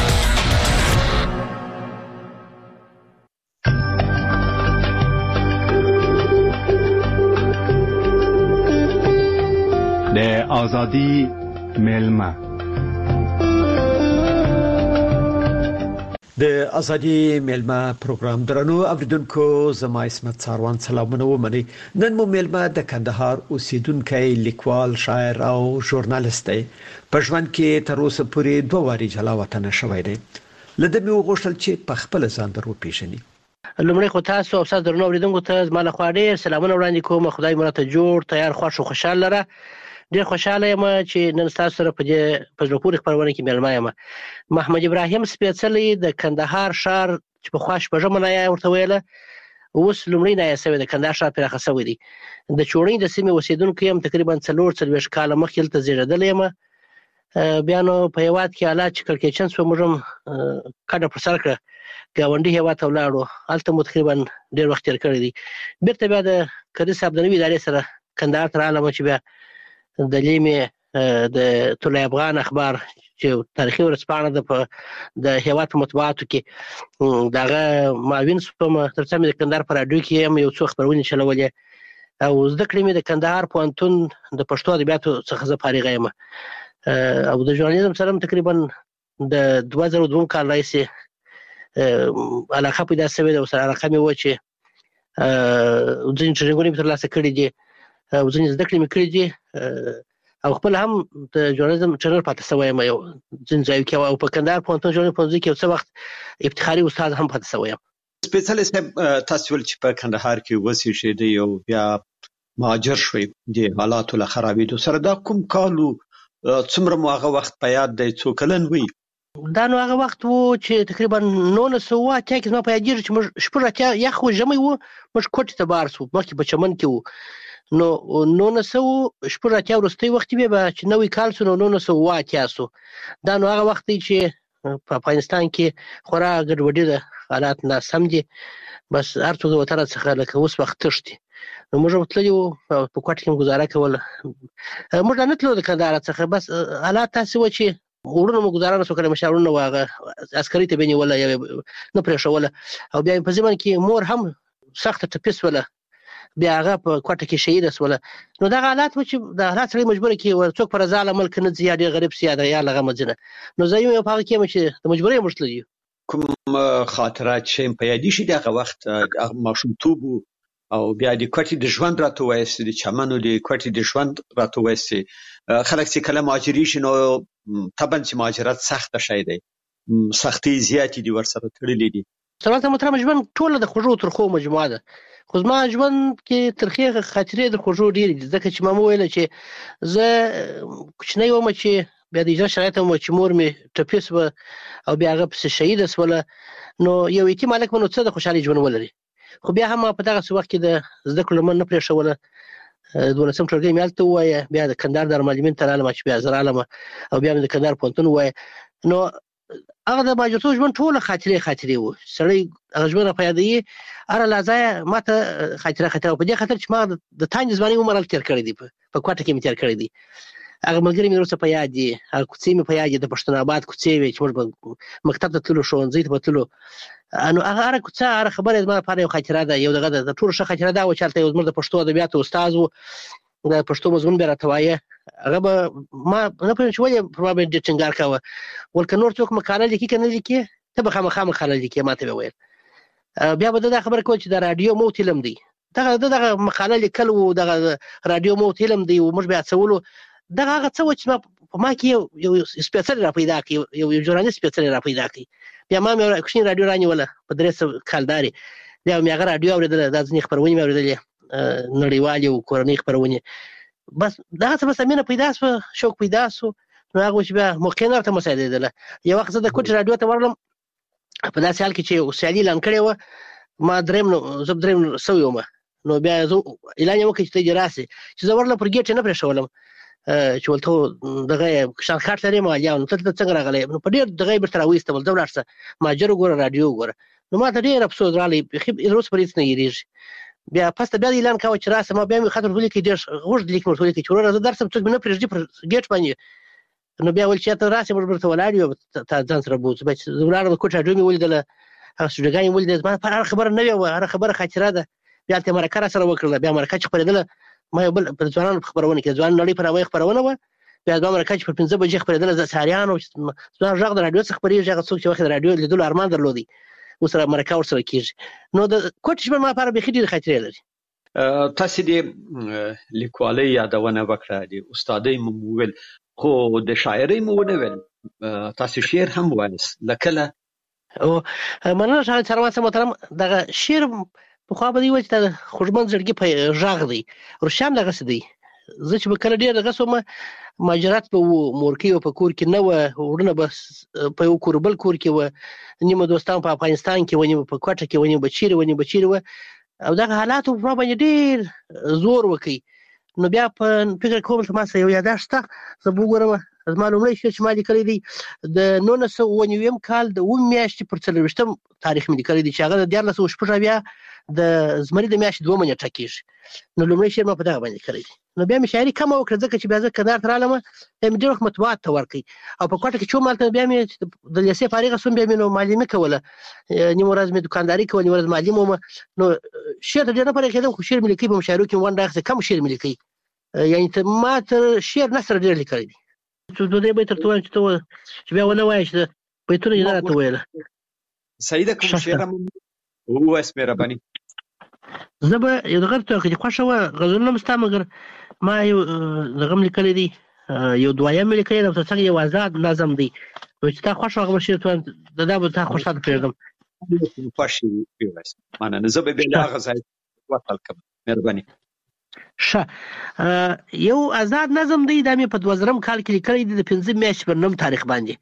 د ازادي ملما د ازادي ملما پروګرام درنو اوریدونکو، زما اسمت ساروان سلامونه ومني. نن مو ملما د کندهار اوسیدونکو لیکوال، شاعر او ژورنالیست دی. په ژوند کې تر اوسه پورې دوه واري جلا وطن شوی دی. لده مې وغوښتل چې په خپل ځان درو پیژني. لومړی خو تاسو او تاسو درنو اوریدونکو ته زما له خوا ډېر سلامونه وړاندې کوم. خدای مو راته جوړ، تیار، خوښ او خوشاله لره. ډېر خوشاله یم چې نن تاسو سره په دې په زړه پورې خبرونه کې مېلمه یم. محمد ابراهیم سپېڅلی د کندهار ښار چې پخوا شپږمه نایه ورته ویله، اوس لومړی نایه شوی د کندهار ښار پراخه شوی دی. د چوڼۍ د سیمې اوسېدونکی یم. تقریبا څلور څلوېښت کاله مخکې هلته زېږېدلی یم. بیا نو په هېواد کې حالات چې کړکېچن شوه، موږ هم کډه پر سر کړه، ګاونډي هېواد ته ولاړو. هلته مو تقریبا ډېر وخت تېر کړی دی. بېرته بیا د کدي صاحب د نوي ادارې سره کندهار ته راغلم چې بیا د لیمې د طلوع افغان اخبار چې تاریخي ورځپاڼه ده په د هېواد په مطبوعاتو کې د هغه معاون شوم. تر څو مې د کندهار په راډیو کې هم یو څو خپرونې چلولې او زده کړې مې د کندهار پوهنتون د پښتو ادبیاتو څخه زه فارغه یم او د ژورنالیزم سره هم تقریبا د دوه زره دوه کال راهیسې علاقه پیدا شوې ده. ورسره علاقه مې وه چې ځینې ټرینینګونه مې ترلاسه کړي دي او ځینې زده کړې مې کړي دي او خپل هم د ژورنالیزم ټرینر پاتې شوی یم یو ځینې ځایو کې او په کندهار پوهنتون ژورنالیزم پوهنځي کې یو څه وخت افتخاري استاد هم پاتې شوی یم. سپېڅلی صاحب، تاسو ول چې په کندهار کې اوسېږئ او بیا مهاجر شوئ د حالاتو له خرابېدو سره. دا کوم کال و؟ څومره مو هغه وخت په یاد دی؟ څو کلن وئ؟ دا نو هغه وخت و چې تقریبا نولس سوه اتیا کې زما په یادېږي چې موږ شپږ اتیا یخ و، ژمی و، موږ کوټې ته بار شو. مخکې په چمن کې و. نو نولس سوه شپږ اتیا وروستی وخت بیا به چې نوی کال شو نو نولس سوه اووه اتیا شو. دا نو هغه وخت دی چې په افغانستان کې خورا ګډوډي ده، حالات ناسم دي. بس هر څوک د وطن څخه لکه اوس وخت تښتي. نو موږ هم تللي وو په کوټه کې هم ګزاره کوله. موږ نه تلو د کندهار څخه، بس حالات داسې وه چې وروڼو مو ګزاره نه شو کړی. مشاورونه وو هغه عسکري ته به یې نیوله یا نه پرېښوله او بیا په ضمن کې مور هم سخته ټپي شوله، بیا هغه په کوټه کې شهیده شوله. نو دغه حالات و چې د حالات سړی مجبوره کړي څوک په رضا له ملک نه ځي یا ډېر غریب شي یا د عیال له غمه ځي نه. نو زه یم په هغه کې یم چې د مجبورۍ موږ تللي یو. کوم خاطرات چې په یادې شي د هغه وخت ماشومتوب او بیا د کوټې د ژوند راته ووایاست، د چمنو د کوټې د ژوند راته ووایاست؟ خلک چې کله مهاجرېږي نو طبعا چې مهاجرت سخته شی دی، سختۍ زیاتې دي ورسره تړلې دي. سلامت محترم، ژوند ټوله د خوږو ترخو مجموعه ده، خو زما ژوند کې ترخې خاطرې د خوږو ډېرې دي. ځکه چې ما وویله چې زه کوچنی وم چې بیا د اجرا شرایط هم چې مور مې ټپي شوه او بیا هغه پسې شهیده شوله. نو یو یتیم هلک به نو څه د خوشحالۍ ژوند ولري. خو بیا هم په دغسې وخت کې د زده کړو لمن نه پرېښوله. دولسم ټولګی مې هلته ووایه، بیا د کندهار دارالمعلمین ته رالم چې بیا زه رالم او بیا مې د کندهار پوهنتون ووایه. نو هغه د مهاجرتوب ژوند ټوله خاطرې خاطرې وو. سړی هغه ژوند په یادوي، هره لحظه یې ما ته خاطره خاطره وه، په دې خاطر چې ما د تانج ځوانۍ عمر هلته تېر کړی دی، په کوټه کې مې تېر کړی دی. هغه ملګري مې وروسته په یاد دي، هغه کوڅې مې په یاد دي، د پښتون آباد کوڅې وې چې موږ به مکتب ته تللو، ښوونځي ته به تللو. نو هغه هره کوڅه هره خبره زما لپاره یو خاطره ده، یو دغه ده. د ټولو ښه خاطره دا وه چې هلته یو زموږ د پښتو ادبیاتو استاد و، د پښتو مضمون به یې راته وایه. هغه به ما نه پوهېږم چې ولې پر ما باندې ډېر ټینګار کاوه، ول که نور څوک مقاله لیکي که نه لیکي ته به خامخا مقاله لیکي، ما ته به ویل. بیا به ده دا خبره کوله چې د راډیو موت علم دی. دغه ده دغه مقاله لیکل و، دغه راډیو موت علم دی و، موږ به هڅولو. دغه هغه څه و چې په ما کې یو سپېڅلی را پیدا کړي، یو ژورنالست سپېڅلی را پیدا کړي. بیا ما مې کوچنۍ راډیو رانیوله په درې سوه کالدارې، بیا مې هغه راډیو اورېدله، دا ځینې خپرونې مې اورېدلې نړیوالې او کورنۍ خپرونې. بس دا څه بس مینه پیدا شو شوق پیدا شو نو هغه چې بیا موقع نه ته مساعده یو وخت زه د کوټ رادیو ته ورلم په داسې حال کې چې اوسالي اعلان کړی و ما دریم نو زه دریم سو یم نو بیا زه اعلان یې وکړ چې ته راسي چې زه ورله پر ګیټ نه پرې شولم چې ولته دغه شان کارت لري ما یا نو ته څنګه راغلی نو په ډېر دغه بر تر وېستل دا ورسره ما جره ګوره رادیو ګوره نو ما ته ډېر افسوس رالی خو روس پرې څه نه یریږي بیا پسته بیا اعلان کاوه چې راسه ما بیا مې خاطر ولې کې ډېر غوښ لیک مرته کې چې ورته زه درس څه نه پرېږدي پر ګیټ باندې نو بیا ول چې ته راسه موږ ورته ولاړ یو ته ځان سره بوز بچ ولاره کوټه رادیو مې ولیدل هغه سټوډیګان ولیدل ما پر خبره نه و هغه خبره خاطره ده بیا ته مرکه سره وکړه بیا مرکه چې پرېدل ما یو بل پر ځوانانو خبرونه کې ځوان نړۍ پر هغه خبرونه و بیا د مرکه چې پر پنځه بجې خبرېدل ز ساریانو ځوان ژغ د رادیو څخه خبرې ژغ څوک چې وخت رادیو لیدل ارمان درلودي وسره مرکه ورسره کیږي نو د کوټ شپه ما لپاره به خېټه خاطره لري تاسو دې لیکوالۍ یادونه وکړه د استادۍ موویل خو د شاعرۍ مو نه ویل تاسو شعر هم وایست لکه او مننه شاه سره محترم دغه شعر په خو به دی وځي د خوشمن زړګي په ژغ دی ورشم دغه سدي زه چې کله ډیر دغه سوم ماجرات په مورکی او په کور کې نه و ورنه بس په یو کور بل کور کې و نیمه دوستان په افغانستان کې ونی په کوټه کې ونی بچیر ونی بچیر و او دغه حالات په باندې ډیر زور وکي نو بیا په فکر کوم چې ما سره یو یاداشت زه وګورم زما لومړی شعر چې ما لیکلی دی د نولس سوه اووه نوي کال د اووم میاشتې پر څلرویشتم تاریخ مې لیکلی دی چې هغه د دیارلس سوه شپږ اویا د زمري د میاشتې دوه نیټه کېږي نو لومړی شعر ما په دغه باندې لیکلی دی نو بیا مې شاعري کمه وکړه ځکه چې بیا زه کندهار ته رالم بیا مې ډېر وخت مطبوعات ته ورکړئ او په کوټه کې چې وم هلته بیا مې د لیسې فارغه سوم بیا مې نو معلمي کوله نیمه ورځ مې دوکانداري کوله نیمه ورځ معلم وم نو شعر ته ډېر نه پرې کېدم خو شعر مې لیکي په مشاعرو کې ونډه اخیستې کم شعر مې لیکي یعنې ما تر شعر نه سره ډېر لیکلی دی څو دوه بیت تر توان چې ته چې بیا ونه وایې چې بیتونه یې نه راته ویله صحیح ده کوم شعر هم ووایست مهرباني زه به یو دغه ته چې خوښه وه غزلونه هم شته مګر ما یو دغه هم لیکلی دی یو دویم مې لیکلی دی او تر څنګ یو آزاد نظم دی چې تا خوښ هغه به شعر توان د دا به تا خوښ ته پرېږدم خوښ یې ووایست مننه زه به بیا له هغه ځای وصل کوم مهرباني ښه یو آزاد نظم دی دا مې په دوه زرم کال کې لیکلی دی د پنځه میاشتې پر نوم تاریخ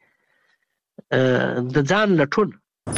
باندې د ځان لټون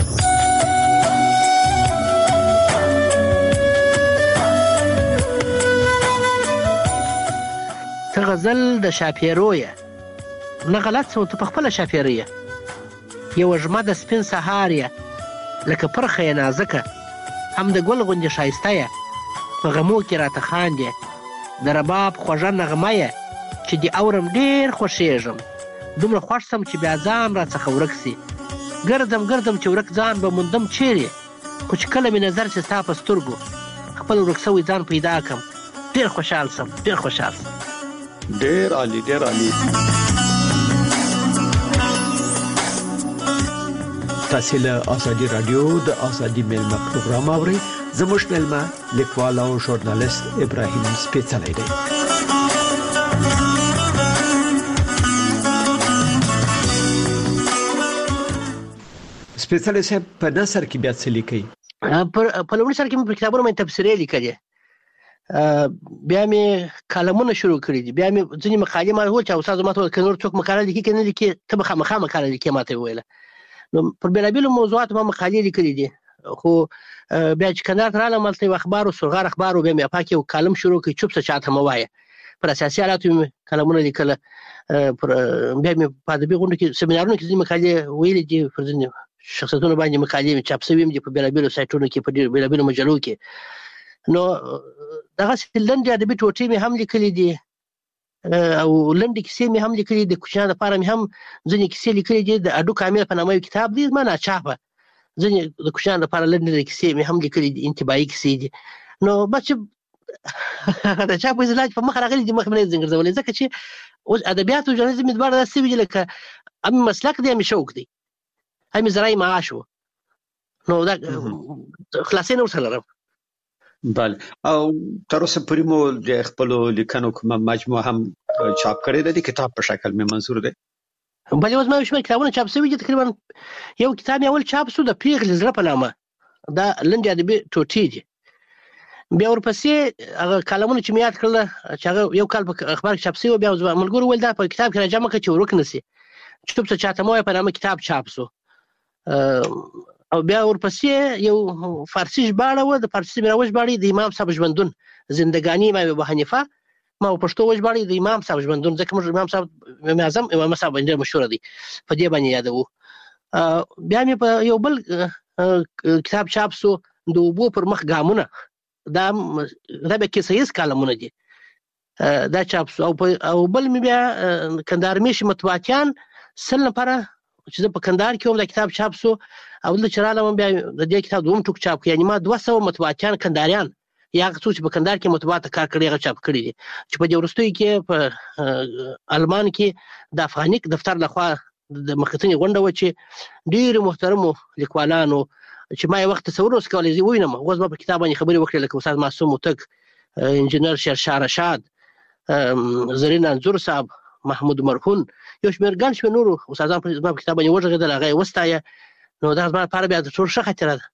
ته غزل د شاپیرو یې نه غلط څه ته په خپله شاپیره یې یوه ژمه د سپین سهار یې لکه پرخه یې نازکه هم د ګل غوندې ښایسته یې په غمو کې راته خاندې د رباب خوږه نغمه یې چې دې اورم ډېر خوښېږم دومره خوښ سم چې بیا ځان را څخه ورک سي ګرځم ګرځم چې ورک ځان به موندم چیرې خو چې کله مې نظر سي ستا په سترګو خپل ورک سوی ځان پیدا کړم ډېر خوشحال سم ډېر خوشحال سم ډېر عالی ډېر عالی تاسو له ازادي رادیو د ازادي میلمه پروګرام اورئ زموږ میلمه لیکوال او ژورنالیست ابراهیم سپېڅلی دی سپېڅلی صاحب په نثر کې بیا څه لیکئ؟ په لومړي سر کې مې په کتابونو باندې تبصرې لیکلې بیا مې کالمونه شروع کړي دي بیا مې ځینې مقالې ما وویل چې استاد زما ته وویل که نور څوک مقاله لیکي که نه لیکي ته به خامخا مقاله لیکې ما ته یې وویله نو پر بېلابېلو موضوعاتو ما مقالې لیکلي دي خو بیا چې کندهار ته رالم هلته یو اخبار و سرغار اخبار و بیا مې اپا کې یو کالم شروع کړي چوپ څه چاته مه وایه پر اساسي حالاتو مې کالمونه لیکله بیا مې په ادبي غونډو کې سیمینارونو کې ځینې مقالې ویلې دي پر ځینې شخصیتونو باندې مقالې مې چاپ سوي هم دي په بېلابېلو سایټونو کې په ډېرو بېلابېلو مجلو کې نو دغسې لنډې ادبي ټوټې مې هم لیکلي دي او لنډې کیسې مې هم لیکلي د کوچنیانو لپاره مې هم ځینې کیسې لیکلي دي د اډو کامل په نامه یو کتاب دی زما ناچاپه ځینې د کوچنیانو لپاره لنډې کیسې مې هم لیکلي دي انتباهي کیسې دي نو بس چې د چاپ اصطلاح په مخ راغلي دي مخ مې نه ځنګرځولې ځکه چې اوس ادبیات او ژورنالیزم دواړه داسې شوي دي لکه هم مسلک دی هم شوق دی هم زراعي معاش و نو دا خلاصې نه ورسره لرم بله او تر اوسه پورې مو د خپلو لیکنو کومه مجموعه هم چاپ کړې ده د کتاب په شکل مې منظور دی بلې اوس ما یو شمېر کتابونه چاپ شوي دي تقریبا یو کتاب مې اول چاپ شو د پیغلې زړه په نامه دا لنډې ادبي ټوټې دي بیا ورپسې هغه کالمونه چې مې یاد کړل چې هغه یو کال په اخبار کې چاپ شوی، بیا ملګرو ویل دا په کتاب کې راجمع کړه چې ورک نشي، چوپ څه چاته مو په نامه کتاب چاپ شو. او بیا ورپسې یو فارسی ژباړه و، د فارسی مې راوژباړي د امام صاحب ژوندون زندګاني امام ابو حنیفه، ما پښتو وژباړي د امام صاحب ژوندون، ځکه موږ امام صاحب امام اعظم امام صاحب باندې مشهور دی، په دې باندې یادوو. بیا مې په یو بل کتاب چاپ شو د اوبو پر مخ ګامونه، دا دا به کیسه یې کالمونه دي، دا چاپ شو. او بل مې بیا کندهار میشي مطبوعاتیان سل لپاره چې زه په کندهار کې هم دا کتاب چاپ شو، او دلته چې رالم بیا د دې کتاب دوم ټوک چاپ کړ، یعنی ما دوه سوه مطبوعاتیان کندهاریان یا هغه څوک چې په کندهار کې مطبوعات کار کړی هغه چاپ کړي دي، چې په دې وروستیو کې په المان کې د افغانیک دفتر لخوا د مخکتنې غونډه و چې ډېر محترمو لیکوالانو چې ما یو وخت تصور اوس کولی زه ووینم، اوس ما په کتاب باندې خبرې وکړې، لکه استاد معصوم هوتک، انجینر شیرشاه رشاد، زرین انځور صاحب، محمود مرهون، یو شمېر ګڼ شمېر نورو استادان په زما په کتاب باندې وغږېدل، هغه یې وستایه. نو دا زما لپاره بیا د ټول ښه خاطره ده.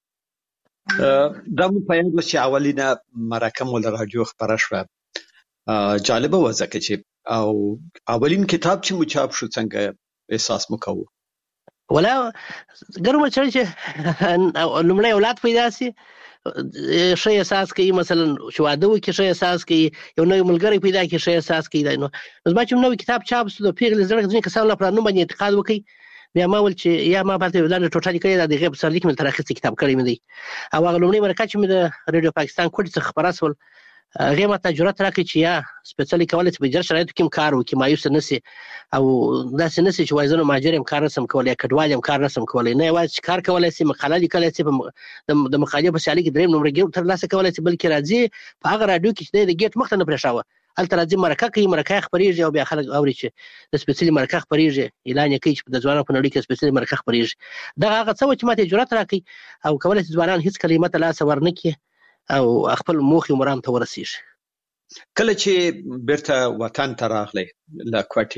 دا مو په یاد چې اولینه مرکه مو له راډیو خپره شوه، جالبه وه ځکه چې او اولین کتاب چې مو چاپ شو څنګه احساس مو کوو؟ ولا ګرمه چې چې لومړی اولاد پیدا سي ښه احساس کوي، مثلا چې واده وکړي ښه احساس کوي، یو نوی ملګری پیدا کړي ښه احساس کوي. نو زما چې نوی کتاب چاپ شو د پیغلې زړه ځینې کسانو لپاره نوم باندې اعتقاد وکړي، بیا ما ویل چې یا ما باندې ولانه ټوټه لیکلې ده د هغې په سرلیک مې تر اخیستې کتاب کړی مې دی. او هغه لومړۍ مرکه چې مې د رادیو پاکستان کوټې څخه خپره شول، هغې ما ته جرأت راکړی چې یا سپېڅلي کولی چې په جر شرایطو کې هم کار وکړي، مایوسه نه سي، او داسې نه سي چې وایي زه نو مهاجر یم کار نشم کولی، یا کډوال یم کار نشم کولی، نه یوازې چې کار کولی سي، مقاله لیکلی سي، د مقالې په سیالۍ کې درېیم نمره ترلاسه کولی سي، بلکې راځي په هغه راډیو کې چې دی د ګیټ مخ ته نه پرېښاوه، هلته راځي مرکه کوي، مرکه یې خپرېږي، او بیا خلک اوري چې د سپېڅلي مرکه خپرېږي، اعلان یې کوي چې د ځوانانو په نړۍ کې سپېڅلي مرکه خپرېږي. دغه هغه څه وه چې ما ته جرأت راکړي او کولی شي ځوانان هېڅکله یې ماته لاس ورنه کړي او خپل موخې مرام ته ورسېږي. کله چې بیرته وطن ته راغلی له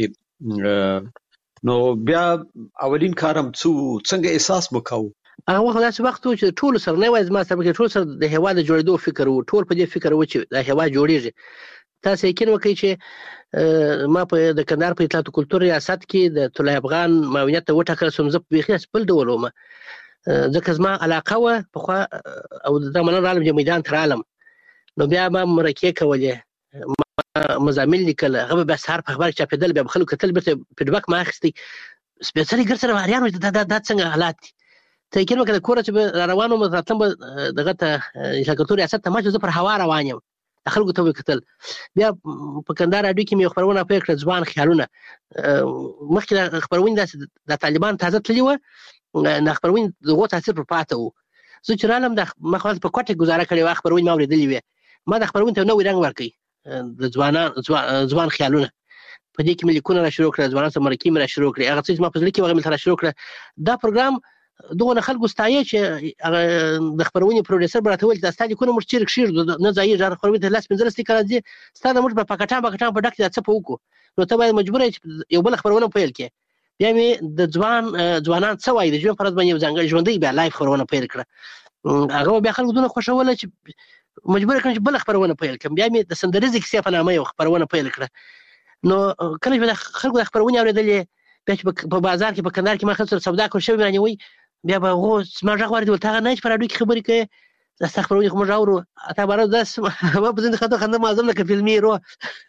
کوټې، نو بیا اولین کارم څه څنګه احساس مو کوو؟ هغه وخت داسې وخت و چې ټولو سره نه یوازې ما سره بلکې ټولو سره د هېواد د جوړېدو فکر و، ټول په دې فکر و چې دا هېواد جوړېږي. تاسو یقین وکړئ چې ما په د کندهار په اطلاعات او کلتور ریاست کې د طلایي افغان معاونیت ته وټاکل شوم، زه بیخي بل ډول وم، ځکه زما علاقه وه پخوا، او دا مننه رالم چې میدان ته رالم، نو بیا ما مرکې کولې، مضامین لیکل، هغه به بیا سهار په اخبار کې چاپېدل، بیا به خلکو کتل، بیرته فیډبک ما اخیستی، سپېڅلي ګرد سره واریان و چې دا دا څنګه حالات دي. ته یقین وکړه د کوره چې به را روان وم، راتلم به دغه ته اطلاعات کلتور ریاست ته، ما چې زه پر هوا روان یم، خلکو ته به کتل. بیا په کندهار راډیو کې مې خپرونه پیل کړه، ځوان خیالونه. مخکې د خپرونې داسې د طالبان تازه تللي وه، د خپرونې د هغو تاثیر پر پاته و. زه چې رالم ما خو په کوټه کې ګزاره کړې وه، خپرونې ما اورېدلې وې، ما د خپرونې ته نوی رنګ ورکړی، د ځوانان ځوان خیالونه. په دې کې مې لیکونه را شروع کړه، ځوانانو سره مرکې مې را شروع کړې، هغه څه چې ما په زړه کې وه هغه مې را شروع کړه. دا پروګرام دغونه خلکو ستایه چې هغه د خپرونې پروډیوسر به راته ویل چې دا ستا لیکونه موږ چېرې کښېږدو، نه ځایېږي، هغه خپرونې ته لس پنځلس لیکه راځي، ستا د موږ په پاکټان پاکټان په ډک کې دا څه په وکړو، نو ته باید مجبوره یې چې یو بله خپرونه پیل کړې. بیا مې د ځوان ځوانان څه وایي د ژوند په ورځ باندې یو ځانګړی ژوندۍ بیا لایف خپرونه پیل کړه. هغه بیا خلکو دونه خوښوله چې مجبوره کړم چې بله خپرونه پیل کړم. بیا مې د سندریزې کیسې په نامه یو خپرونه پیل کړه. نو کله چې د خلکو د خپرونې اورېدلې، بیا چې په بازار کې په کندهار کې ما خلکو سره سودا کول شوي رانې وایي، بیا به هغو زما غږ واورېد، ول ته هغه نه چې په راډیو کې خبرې کوې، دا ستا خپرونې خو موږ اورو، اته باره داسې ما په ځینې خندم خندم اعظم لکه فلمي رو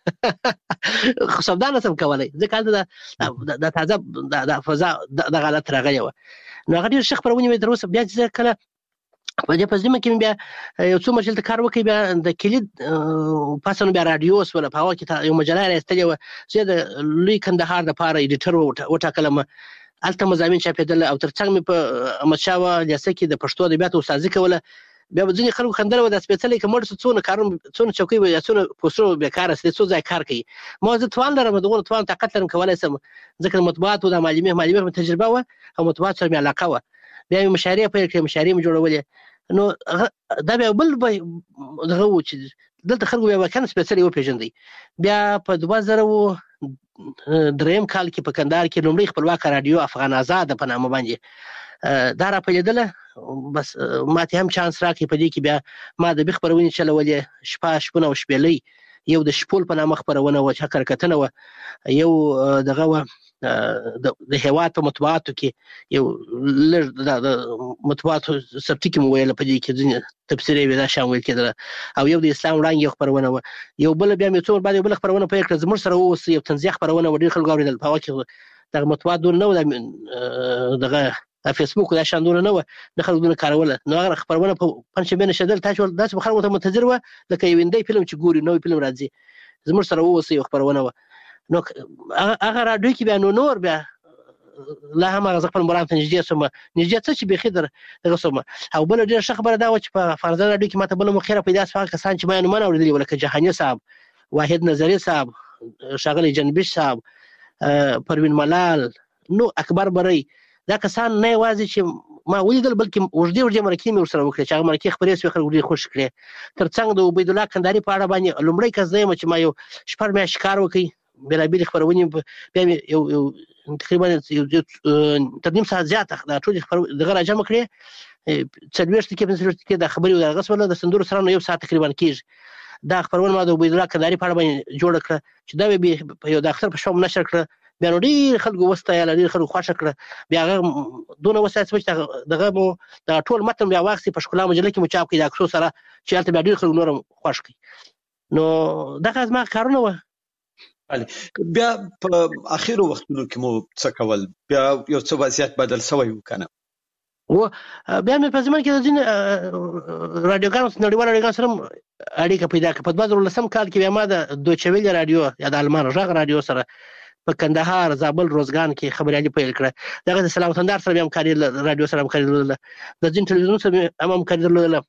خو سودا نه شم کولی، ځکه هلته د تازه د فضا دغه حالت راغلی وه. نو هغه ډېر ښه خپرونې مې تر اوسه. بیا چې زه کله په دې پزلیمه کې بیا یو څو مجلې ته کار وکړي، بیا د کلید پاسه نو بیا راډیو شوله، په هغه کې یو مجله یې راایستلې وه، زه د لوی کندهار دپاره ایډیټر وټاکلم، هلته مضامین چاپېدل، او تر څنګ مې په احمدشاه لیسه کې د پښتو ادبیاتو استاذي کوله. بیا به ځینې خلکو خندل وه دا سپېڅلی که مړ شو څونه کارونه څونه چوکۍ به یا څونه پوسټرونه بېکاره شي، څو ځای کار کوي. ما زه توان لرم، دغونه توان طاقت لرم، کولی شم، ځکه د مطبوعاتو دا معلمې معلمې مې تجربه وه او مطبوعاتو سره مې علاقه وه. بیا مې مشاعرې پیل کړې، مشاعرې مې جوړولې. نو دا بیا بل دغه و چې دلته خلکو بیا واقعا سپېڅلي وپېژندئ. بیا په دوه زره دریم کال کې په کندهار کې لومړی خپلواک رادیو افغان آزاد په نامه باندې دا را پیدله. بس ما ته هم چانس راکې په دې کې بیا ما د بخ خبرونه چلولې شپه شپونه او شپېلې یو د شپول په نامه خبرونه و چې حرکتونه و یو دغه و د هیواد په مطبوعاتو کې یو د مطبوعاتو سبتي کې مویل په دې کې تفسیري ودا شامل کېدل او یو د اسلام وړاندې خبرونه و یو بل بیا مې څور بعد یو بل خبرونه په یک زموږ سره اوس یو تنزیه خبرونه و ډیر خلک اوریدل په واقع د مطبوعات دور نه و دغه فیسبوک دا شاندونه نه و د خلکو دونه کاروله نو هغه خبرونه په پنځه بینه شدل تاسو داسې خلکو ته منتظر و لکه یو اندی فلم چې ګوري نو فلم راځي زموږ سره اوس یو خبرونه و نو هغه راډیو کې بیا نو نور بیا لا هم هغه خپل مرام ته نږدې سم نږدې څه چې به خدر دغه سم او بل ډیر ښه خبره دا و چې په فرض راډیو کې ماته بل مخیره پیدا شوه کسان چې ما نه منو ورېدلی ولکه جهاني صاحب واحد نظری صاحب شاغلی جنبش صاحب پروین ملال نو اکبر بری دا کسان نه یوازې چې ما ولیدل بلکې وړدي وړدي مرکې مې ورسره وکړې چې هغه مرکې خبرې سوې خلک ډېر خوښ کړې ترڅنګ د عبید الله کندهاري په اړه باندې لومړی کس دی چې ما یو شپږ میاشتې کار وکړ بېلابېلې خپرونې بیا مې یو یو تقریبا تر نیم ساعت زیاته دا ټولې دغه راجمع کړې څلوېښت دقیقې پنځه څلوېښت دقیقې دا خبرې وې هغه شوله د سندرو سره نو یو ساعت تقریبا کېږي دا خپرونه ما د عبید الله کندهاري په اړه باندې جوړه کړه چې دا مې په یو د اختر په شپه نشر کړه بیا نو ډېر خلکو وستایله ډېر خلکو خوښه کړه بیا هغه دونه وسایل چې دغه مو د ټول متن بیا واخیستې په ښکلا مجله کې مو چاپ کړي د عکسو سره چې هلته بیا ډېر خلک نور هم خوښ کړي نو دغه زما کارونه وه بیا په اخرو وختونو کې مو څه کول بیا یو څه وضعیت بدل شوی و که نه و بیا مې په زمانه کې د ځینې راډیوګانو نړیوالو راډیوګانو سره اړیکه پیدا کړه په دوه زره لسم کال کې بیا ما د دویچه ویلې راډیو یا د المان غږ راډیو سره په کندهار زابل روزګان کې خبريالي پیل کړه دغه د سلام وطندار سره هم کاری رادیو سره هم کاری لرله د ځین ټلویزیون سره هم کاری لرله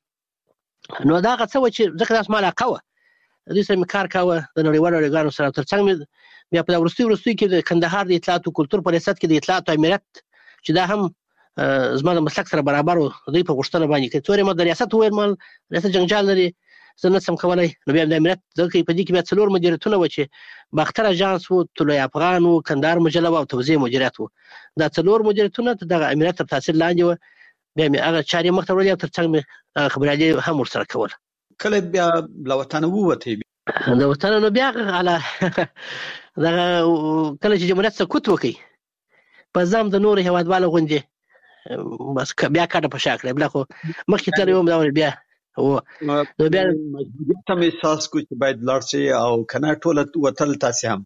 نو دا هغه څه و چې ځکه تاسو مال عقوه د دې سره کار کاوه د نړیوالو اړیکو سره ترڅنګ بیا په ورستي ورستي کې د کندهار د اطلاعات او کلتور په ریاست کې د اطلاعات او امنیت چې دا هم زما د مسلک سره برابر و دوی په غوښتنه باندې کې څورې ما د ریاست وویل مال ریاست جنجال لري زه نه سم کولی نو بیا د امنیت ځکه په دې کې بیا څلور مدیریتونه و چې باختر اژانس و طلوع افغان و کندهار مجله او توزیع مدیریت و دا څلور مدیریتونه دغه امنیت تر تاثیر لاندې و بیا مې هغه چارې مخ ته وړلې او ترڅنګ مې خبريالي هم ورسره کوله کله بیا له وطنه ووتې د وطنه نو بیا هغه دغه کله چې جمهوریت سقوط وکړي په ځام د نورو هیوادوالو غوندې بس بیا کاټه په شا کړې بیا خو مخکې تللی وم دا بیا و نو بیا مجبوریت هم احساس کو چې باید لاړ شي او کنه ټول وتل تاسې هم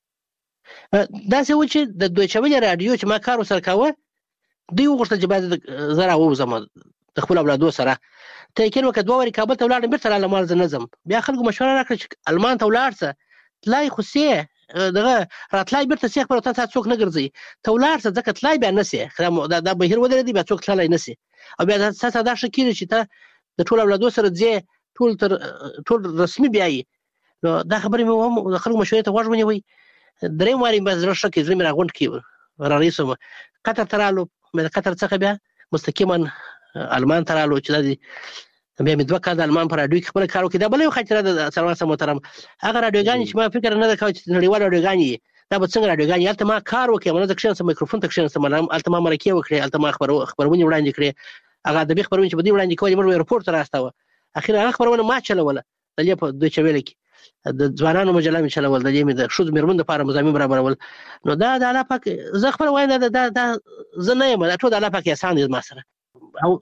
داسې و چې د دویچه ویلې راډیو چې ما کار ورسره کاوه دوی وغوښتل چې باید زه راووځم د خپل اولادو سره ته یقین وکړه دوه وارې کابل ته ولاړم بېرته رالم مال زه نه ځم بیا خلکو مشوره راکړه چې المان ته ولاړ شه تلای خو سې دغه راتلای بیرته سیخ پر تا څوک نه ګرځي ته ولاړ شه ځکه تلای بیا نه سي دا د بهیر ودرېدی بیا څوک تلای نه سي او بیا تاسو دا شکیږي چې ته د ټول اولادو سره ځې ټول تر ټول رسمي بیاي نو دا خبرې مې هم د خلکو مشورې ته غوږ ونیوي درې واري به زړه شکې زړه مې راغونډ کړي را رئیسم قطر ته رالو مې د قطر څخه بیا مستقیما المان ته رالو چې دا بیا مې دوه کال د المان په راډیو کې خپل کار وکړ دا بل یو خاطره د سلمان صاحب محترم هغه راډیوګانې چې ما فکر نه کاوه چې نړیوال راډیوګانې دا به څنګه راډیوګانې هلته ما کار وکړ ما نه ځکه چې میکروفون ته کښېناستم هلته ما مرکې وکړې هلته ما خبرونه وړاندې کړې هغه ادبي خبرونه چې به دوی وړاندې کولې موږ ایرپورټ ته راستاوه اخر هغه خبرونه ما چلوله د دې په دویچه ویلې کې د ځوانانو مجله مې چلول د دې مې د ښځو مېرمنو دپاره مضامین برابرول نو دا د الله پاک زه خپله وایم دا دا زه نه یم دا ټول د الله پاک احسان دی زما سره او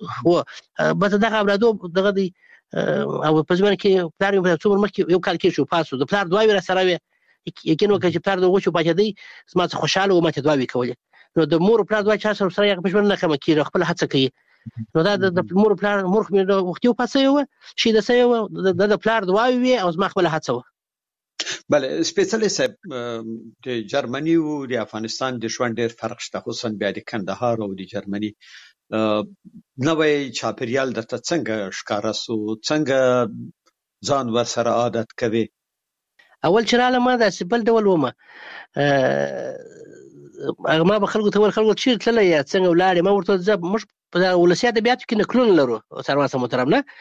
بس دغه اولادو دغه دی او په ځمانه کې پلار مې په څومره مخکې یو کال کې شو پاسو د پلار دعاوې را سره وې یقین وکړه چې پلار د هغو شو پاچېدی زما څه خوشحاله و ما ته دعاوې کولې نو د مور پلار دعا چا سره سره یې په ژوند نه کمه کېږي خپله هڅه کوي نو دا د مور پلار مور خو مې وختي وپاڅوی وه شهیده سوی وه د پلار دعاوې وې او زما خپله هڅه وه بله سپېڅلی صاحب د جرمني او د افغانستان د ژوند ډېر فرق شته خصوصا بیا د کندهار او د جرمني نوی چاپیریال درته څنګه ښکاره سو څنګه ځان ورسره عادت کوي اول چې راغلم ما داسې بل ډول ومه ما به خلکو ته ویل خلکو چېرې تللی یا څنګه ولاړې ما ورته زه موږ په ولسي ادبیاتو کې نکلونه لرو سرمان صاحب محترم نه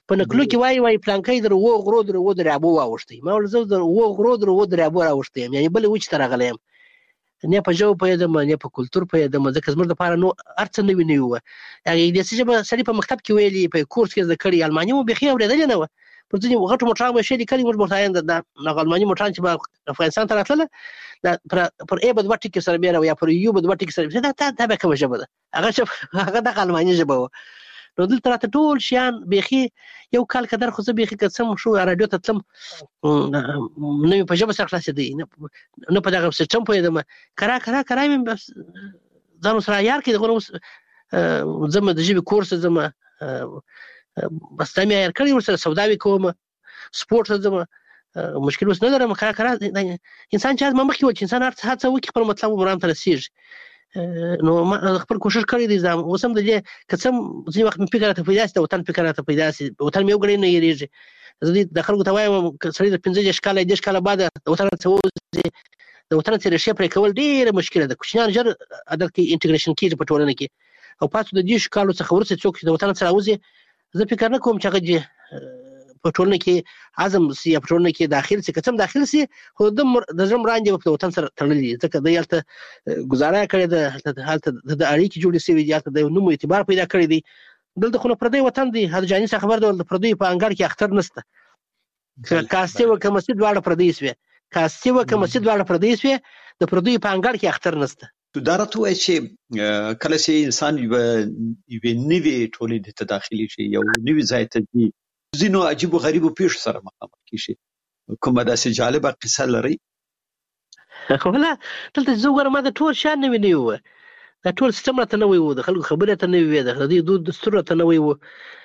په نکلو کې وای وای پلانکې در و غرو در و دریابو واوښتي ما ول زه در و غرو در و دریابو راوښتي یعنی بل وچ تر غلیم نه په جو په دې نه په کلچر په دې مزه زموږ د پاره نو ارڅ نه ویني و هغه دې چې سړي په مکتب کې ویلي په کورس کې ذکرې الماني مو بخي اورېدل نه و پر ځینې غټو موټران به شي کلی موږ مرتاین د الماني موټران چې په افغانستان ته راتله پر پر ای بد وټی کې سره بیره یا پر یو بد وټی کې سره دا دا به کوم ژبه ده هغه هغه د الماني ژبه و نو دلته راته ټول شیان بخي یو کال کدر خو زه بخي قسم شو رادیو ته تلم نو په ژبه سره خلاص دي نو په دغه سیستم په دې کرا کرا کرا مې ځانو سره یار کې دغه زما د ژبې کورس زما بس تمه یې کړی ورسره سوداوي کوم سپورت زما مشکل وس نه لرم کرا کرا انسان چې ما مخکې و چې انسان هر څه وکړي خپل مطلب مرام ته رسیږي نو ما خپل کوشش کړی دی زم اوسم د دې قسم ځینې وخت مې فکر راته پیدا سي وطن فکر راته پیدا سي وطن مې وګړي نه یریږي زه دې د خلکو ته وایم سړی د پنځه کاله د کاله بعد وطن څه د وطن سره شي پرې کول ډیره مشکله ده کوچنیان جر عادت کې انټیګریشن کیږي په ټولنه کې او پاتې د دې کالو څخه ورسې څوک د وطن سره اوځي زه فکر نه کوم چې هغه په ټولنه کې عزم سي په ټولنه کې داخل سي قسم داخل سي خو د د زم راندې په وطن سره تړلې ځکه د یالته گزاره کړې ده حالت د اړیکې جوړې سوي دي حالت د نوم اعتبار پیدا کړی دی دلته خو پردی وطن دی هر جاني څخه خبر د پردی په انګړ کې اختر نشته کاسته و کوم مسجد واړه پردی سوي کاسته و کوم مسجد واړه پردی سوي د پردی په انګړ کې اختر نشته تو دارته وای چې کله چې انسان یو نوی ټولنې ته داخلي شي یو نوی ځای ته دی زینو عجیب او غریب پیښ سره مخامخ کیږي کومه داسې جالبه قصه لري ولا دلته زه ګورم ما د ټول شان نه ویني و دا ټول سیستم ته نه وي و د خلکو خبره ته نه وي د دې دود دستور ته نه وي و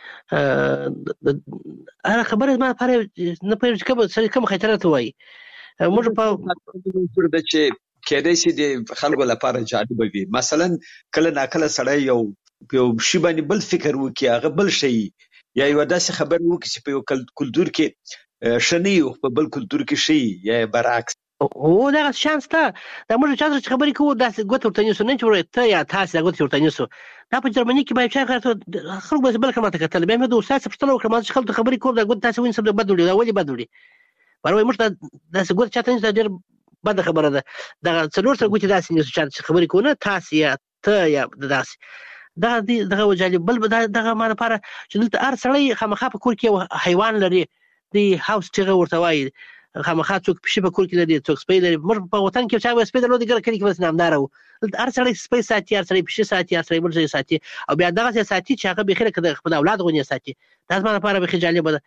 انا خبره ما پاره نه پېژ کوم سړي کوم خطرات وای موږ په د چې کېدای شي د خلکو لپاره جالب وي مثلا کله ناکله سړی یو یو شی باندې بل فکر وکي هغه بل شي یا یو داسې خبر وکي چې په یو کلتور کې شنی او په بل کلتور کې شي یا برعکس او دا شانس ته دا موږ چې خبرې کوو داسې ګوت ورته نیسو نه چې ته یا تاسو دا ګوت ورته نیسو دا په جرمني کې باید چې خلک به بل کومه کتل به مې د استاد پښتنه وکړم چې خلک خبرې کوو دا ګوت تاسو وینئ چې بد وړي دا ولې بد وړي ورته موږ دا څه ګوت چاته نه ډېر بد خبره ده دا څلور سره ګوت داسې نیسو چې خبرې کوو نه تاسو یا ته یا داسې دا دغه وجالي بل دغه ما لپاره چې دلته هر سړی خامخا په کور کې حیوان لري دی هاوس چې ورته وایي خامخا څوک پښې په کور کې لري څوک سپی لري موږ په وطن کې چې سپی درلودي ګر کلی کې بس نامدار وو هر سړی سپی ساتي هر سړی پښې ساتي هر سړی بل څه ساتي او بیا دغه ساتي چې هغه بخیره کده خپل اولاد غونې ساتي دا زما لپاره به جالب ده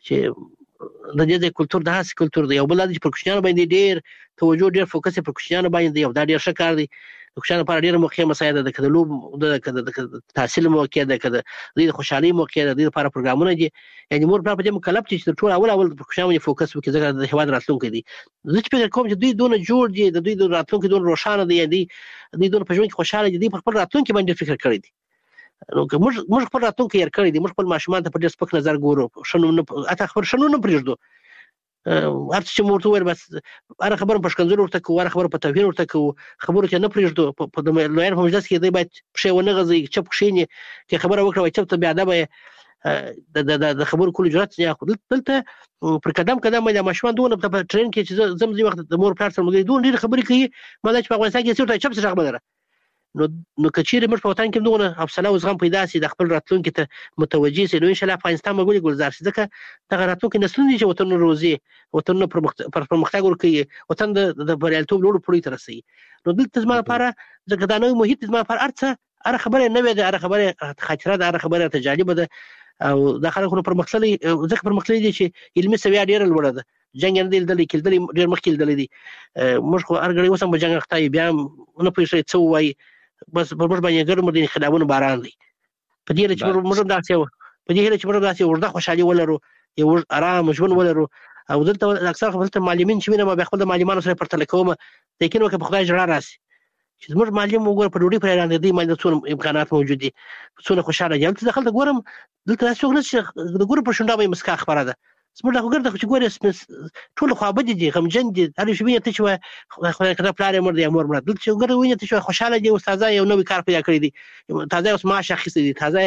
چې د دې کلچر د هاس کلچر دی یو بل د پرکشنانو باندې ډیر توجه ډیر فوکس پرکشنانو باندې یو دا ډیر ښه کار دی د خوشاله لپاره ډیر موقع مساعد ده کده لوب د تحصیل موقع ده کده د خوشحالي موقع ده د لپاره پروګرامونه دي یعنی مور په دې مکلف چې ټول اول اول پرکشنانو فوکس وکړي ځکه د هواد راتلونکي دي زه چې فکر کوم چې دوی دونه جوړ دي د دوی د راتلونکي دونه روښانه دي یعنی دوی دونه په ژوند کې خوشاله دي په خپل راتلونکي باندې فکر کړی دي نو موږ موږ خپل راتلونکي یې کړی دي موږ خپل ماشومان ته په ډېر سپک نظر ګورو شنو نه اته خبر شنو نه پرېږدو هر څه مورته وایي بس هر خبره په شکنځل ورته کوو هر خبره په توهین ورته کوو خبرو ته نه پرېږدو په د لویان په مجلس کې دی باید پښې ونه غځي چپ کښیني چې خبره وکړه وای چپ ته بیا ادبه د د خبرو کولو جرأت نه اخلي دلته پر قدم قدم د ماشومان دونه په ټرین کې چې زم زی وخت د مور پلار سره مګي دونه ډېر خبرې کوي ما د افغانستان کې څه چپ څه خبره نو نو کچېره موږ په وطن کې دونه حوصله او زغم پیدا سي د خپل راتلونکي ته متوجي سي نو ان شاء الله افغانستان مګولي ګلزار سي ځکه دغه راتلونکي نسلونه چې وطن روزي وطن پر پرمختګ ورکوي وطن د بریالیتوب لوړ پوړی ته رسي نو دلته زما لپاره ځکه دا نوې محیط زما لپاره ارڅه هر خبره نوې ده هر خبره خاطره ده هر خبره ته جالبه ده او د خلکو پر مختلي ځکه پر مختلي دي چې علمي سویا ډیره لوړه ده جنگ نه دي دلې کېدل ډیر مخکې دلې دي موږ خو ارګړې وسم په جنگ اخته بیا نه پېښې څو وای بس په موږ باندې ګرم دي خلابونه باران دي په دې چې موږ داسې و په دې چې موږ داسې ورده خوشحالي ولرو یو آرام ژوند ولرو او دلته اکثر خپل معلمین چې وینم به خپل معلمانو سره پرتل کوم لیکن وکه په خدای جوړا راسي چې موږ معلم وګور په ډوډۍ پر اعلان دي مې څونه امکانات موجود دي څونه خوشاله یم چې دخل ته ګورم دلته څوک نه د ګور په شونډه مې مسکا خبره ده زموږ د وګړو چې ګورې ټول خوابد دي غمجن دي هر شي ویني ته چې خدای کړه پلار مر دي امور مر دلته وګړو ویني ته چې خوشاله دي استاد یو نوې کار پیدا کړی دي تازه اوس معاش اخیستي دي تازه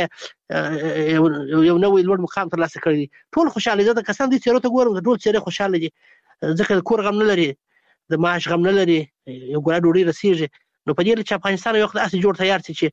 یو نوې لوړ مقام تر لاسه کړی دي ټول خوشاله دي د کسان دي چیرې ته ګورم ټول چیرې خوشاله دي ځکه کور غم نه لري د معاش غم نه لري یو ګړه ډوډۍ رسیږي نو په دې چې افغانستان یو وخت اسې جوړ تیار شي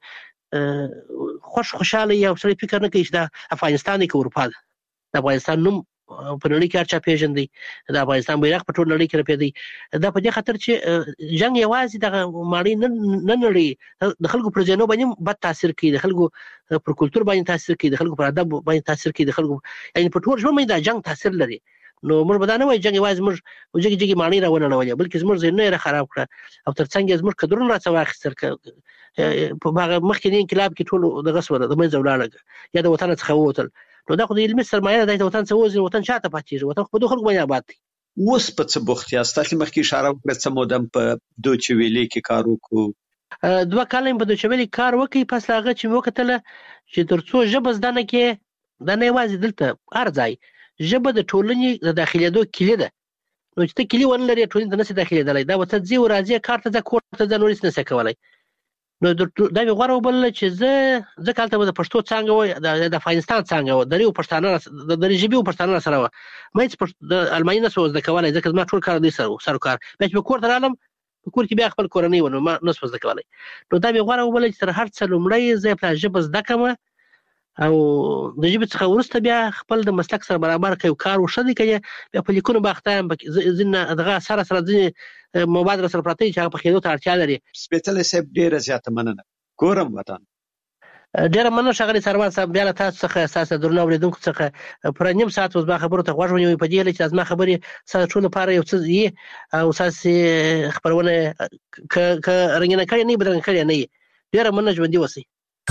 چې خوش خوشاله یو سړی فکر نه کوي چې د افغانستان کې اروپا ده د افغانستان نوم په نړۍ کې هرچا پیژندي د افغانستان بیرغ په ټول نړۍ کې رپېدی دا په دې خاطر چې جنگ یوازې د ماړی نه نړۍ د خلکو پر ځینو باندې بد تاثیر کوي د خلکو پر کلچر باندې تاثیر کوي د خلکو پر ادب باندې تاثیر کوي د خلکو یعنی په ټول ژوند باندې دا جنگ تاثیر لري نو موږ به دا نه وایو جنگ یوازې موږ وجګي جګي ماړی راونړولې بلکې زموږ ذهنونه یې خراب کړه او ترڅنګ زموږ قدرونه راڅ واخیستل په هغه مخکې انقلاب کې ټول د غسوله د منځ ولاړه یا د وطن څخه ووتل نو دا خو د علمي سرمایه ده د وطن څخه وځي وطن شاته پاتېږي وطن په دوه خلکو باندې آباد دي اوس په څه بوخت یاست تاسو مخکې اشاره وکړه چې مودم په دوچ ویلي کې کار وکړو دوه کاله په دوچ ویلي کار وکړي پس هغه چې وکړل چې ترڅو ژبه زده نه کې دا نه یوازې دلته هر ځای ژبه د ټولنې د داخليدو کلی ده نو چې ته کلی ونلري ټولنې ته نشي داخليدلای دا وته ځي او راځي کار ته ځه کور ته ځه نورې څه نه کولای نو دا به غوړ وبل چې زه ځکه تل د پښتو څنګه و د افغانستان څنګه و د ریو پښتانه د ریجبیو پښتانه سره و مې چې د الماني نه سوز د کولای ځکه ما ټول کار دي سره سره کار مې په کور ته رالم په کور کې بیا خپل کورنۍ ونه ما نه سوز د کولای نو دا به غوړ وبل چې تر هر څه لومړی زه په ژبه زده کوم او د ژبې څخه ورسته بیا خپل د مسلک سره برابر کوي کار وشدي کوي بیا په لیکونو باختایم ځینې دغه سره سره ځینې مبادره سره پراته چې هغه په خېدو ته اړتیا لري سپېڅلې صاحب ډېره زیاته مننه ګورم وطن ډېره مننه ښاغلي سروان صاحب بیا له تاسو څخه ستاسو درنو اوریدونکو څخه پر نیم ساعت اوس ما خبرو ته غوږ ونیوئ په دې چې زما خبرې ستاسو ټول لپاره یو څه یې او تاسو خبرونه ک رنګینه کړي نه بدرنګ کړي نه ډېره مننه ژوندي اوسئ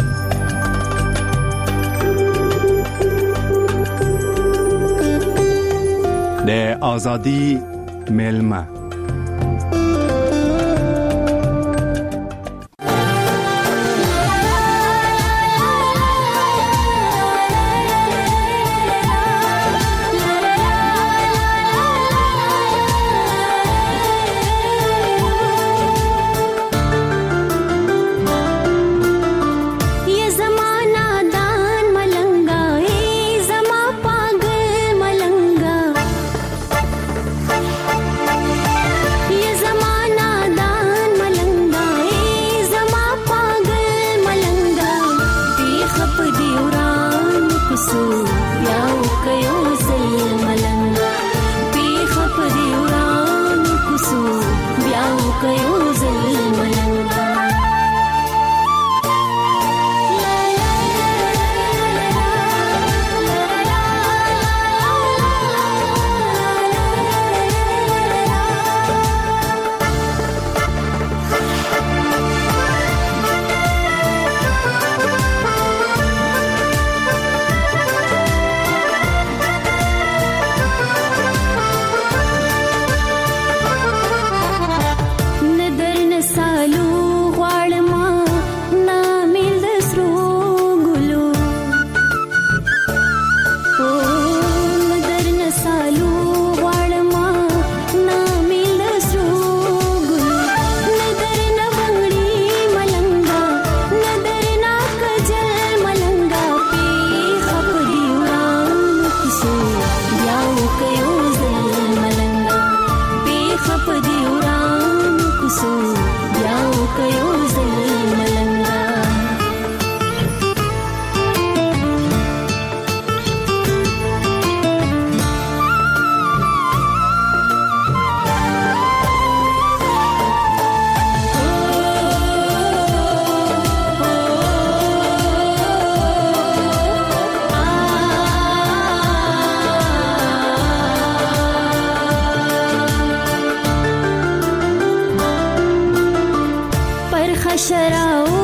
د آزادی ملما शराओ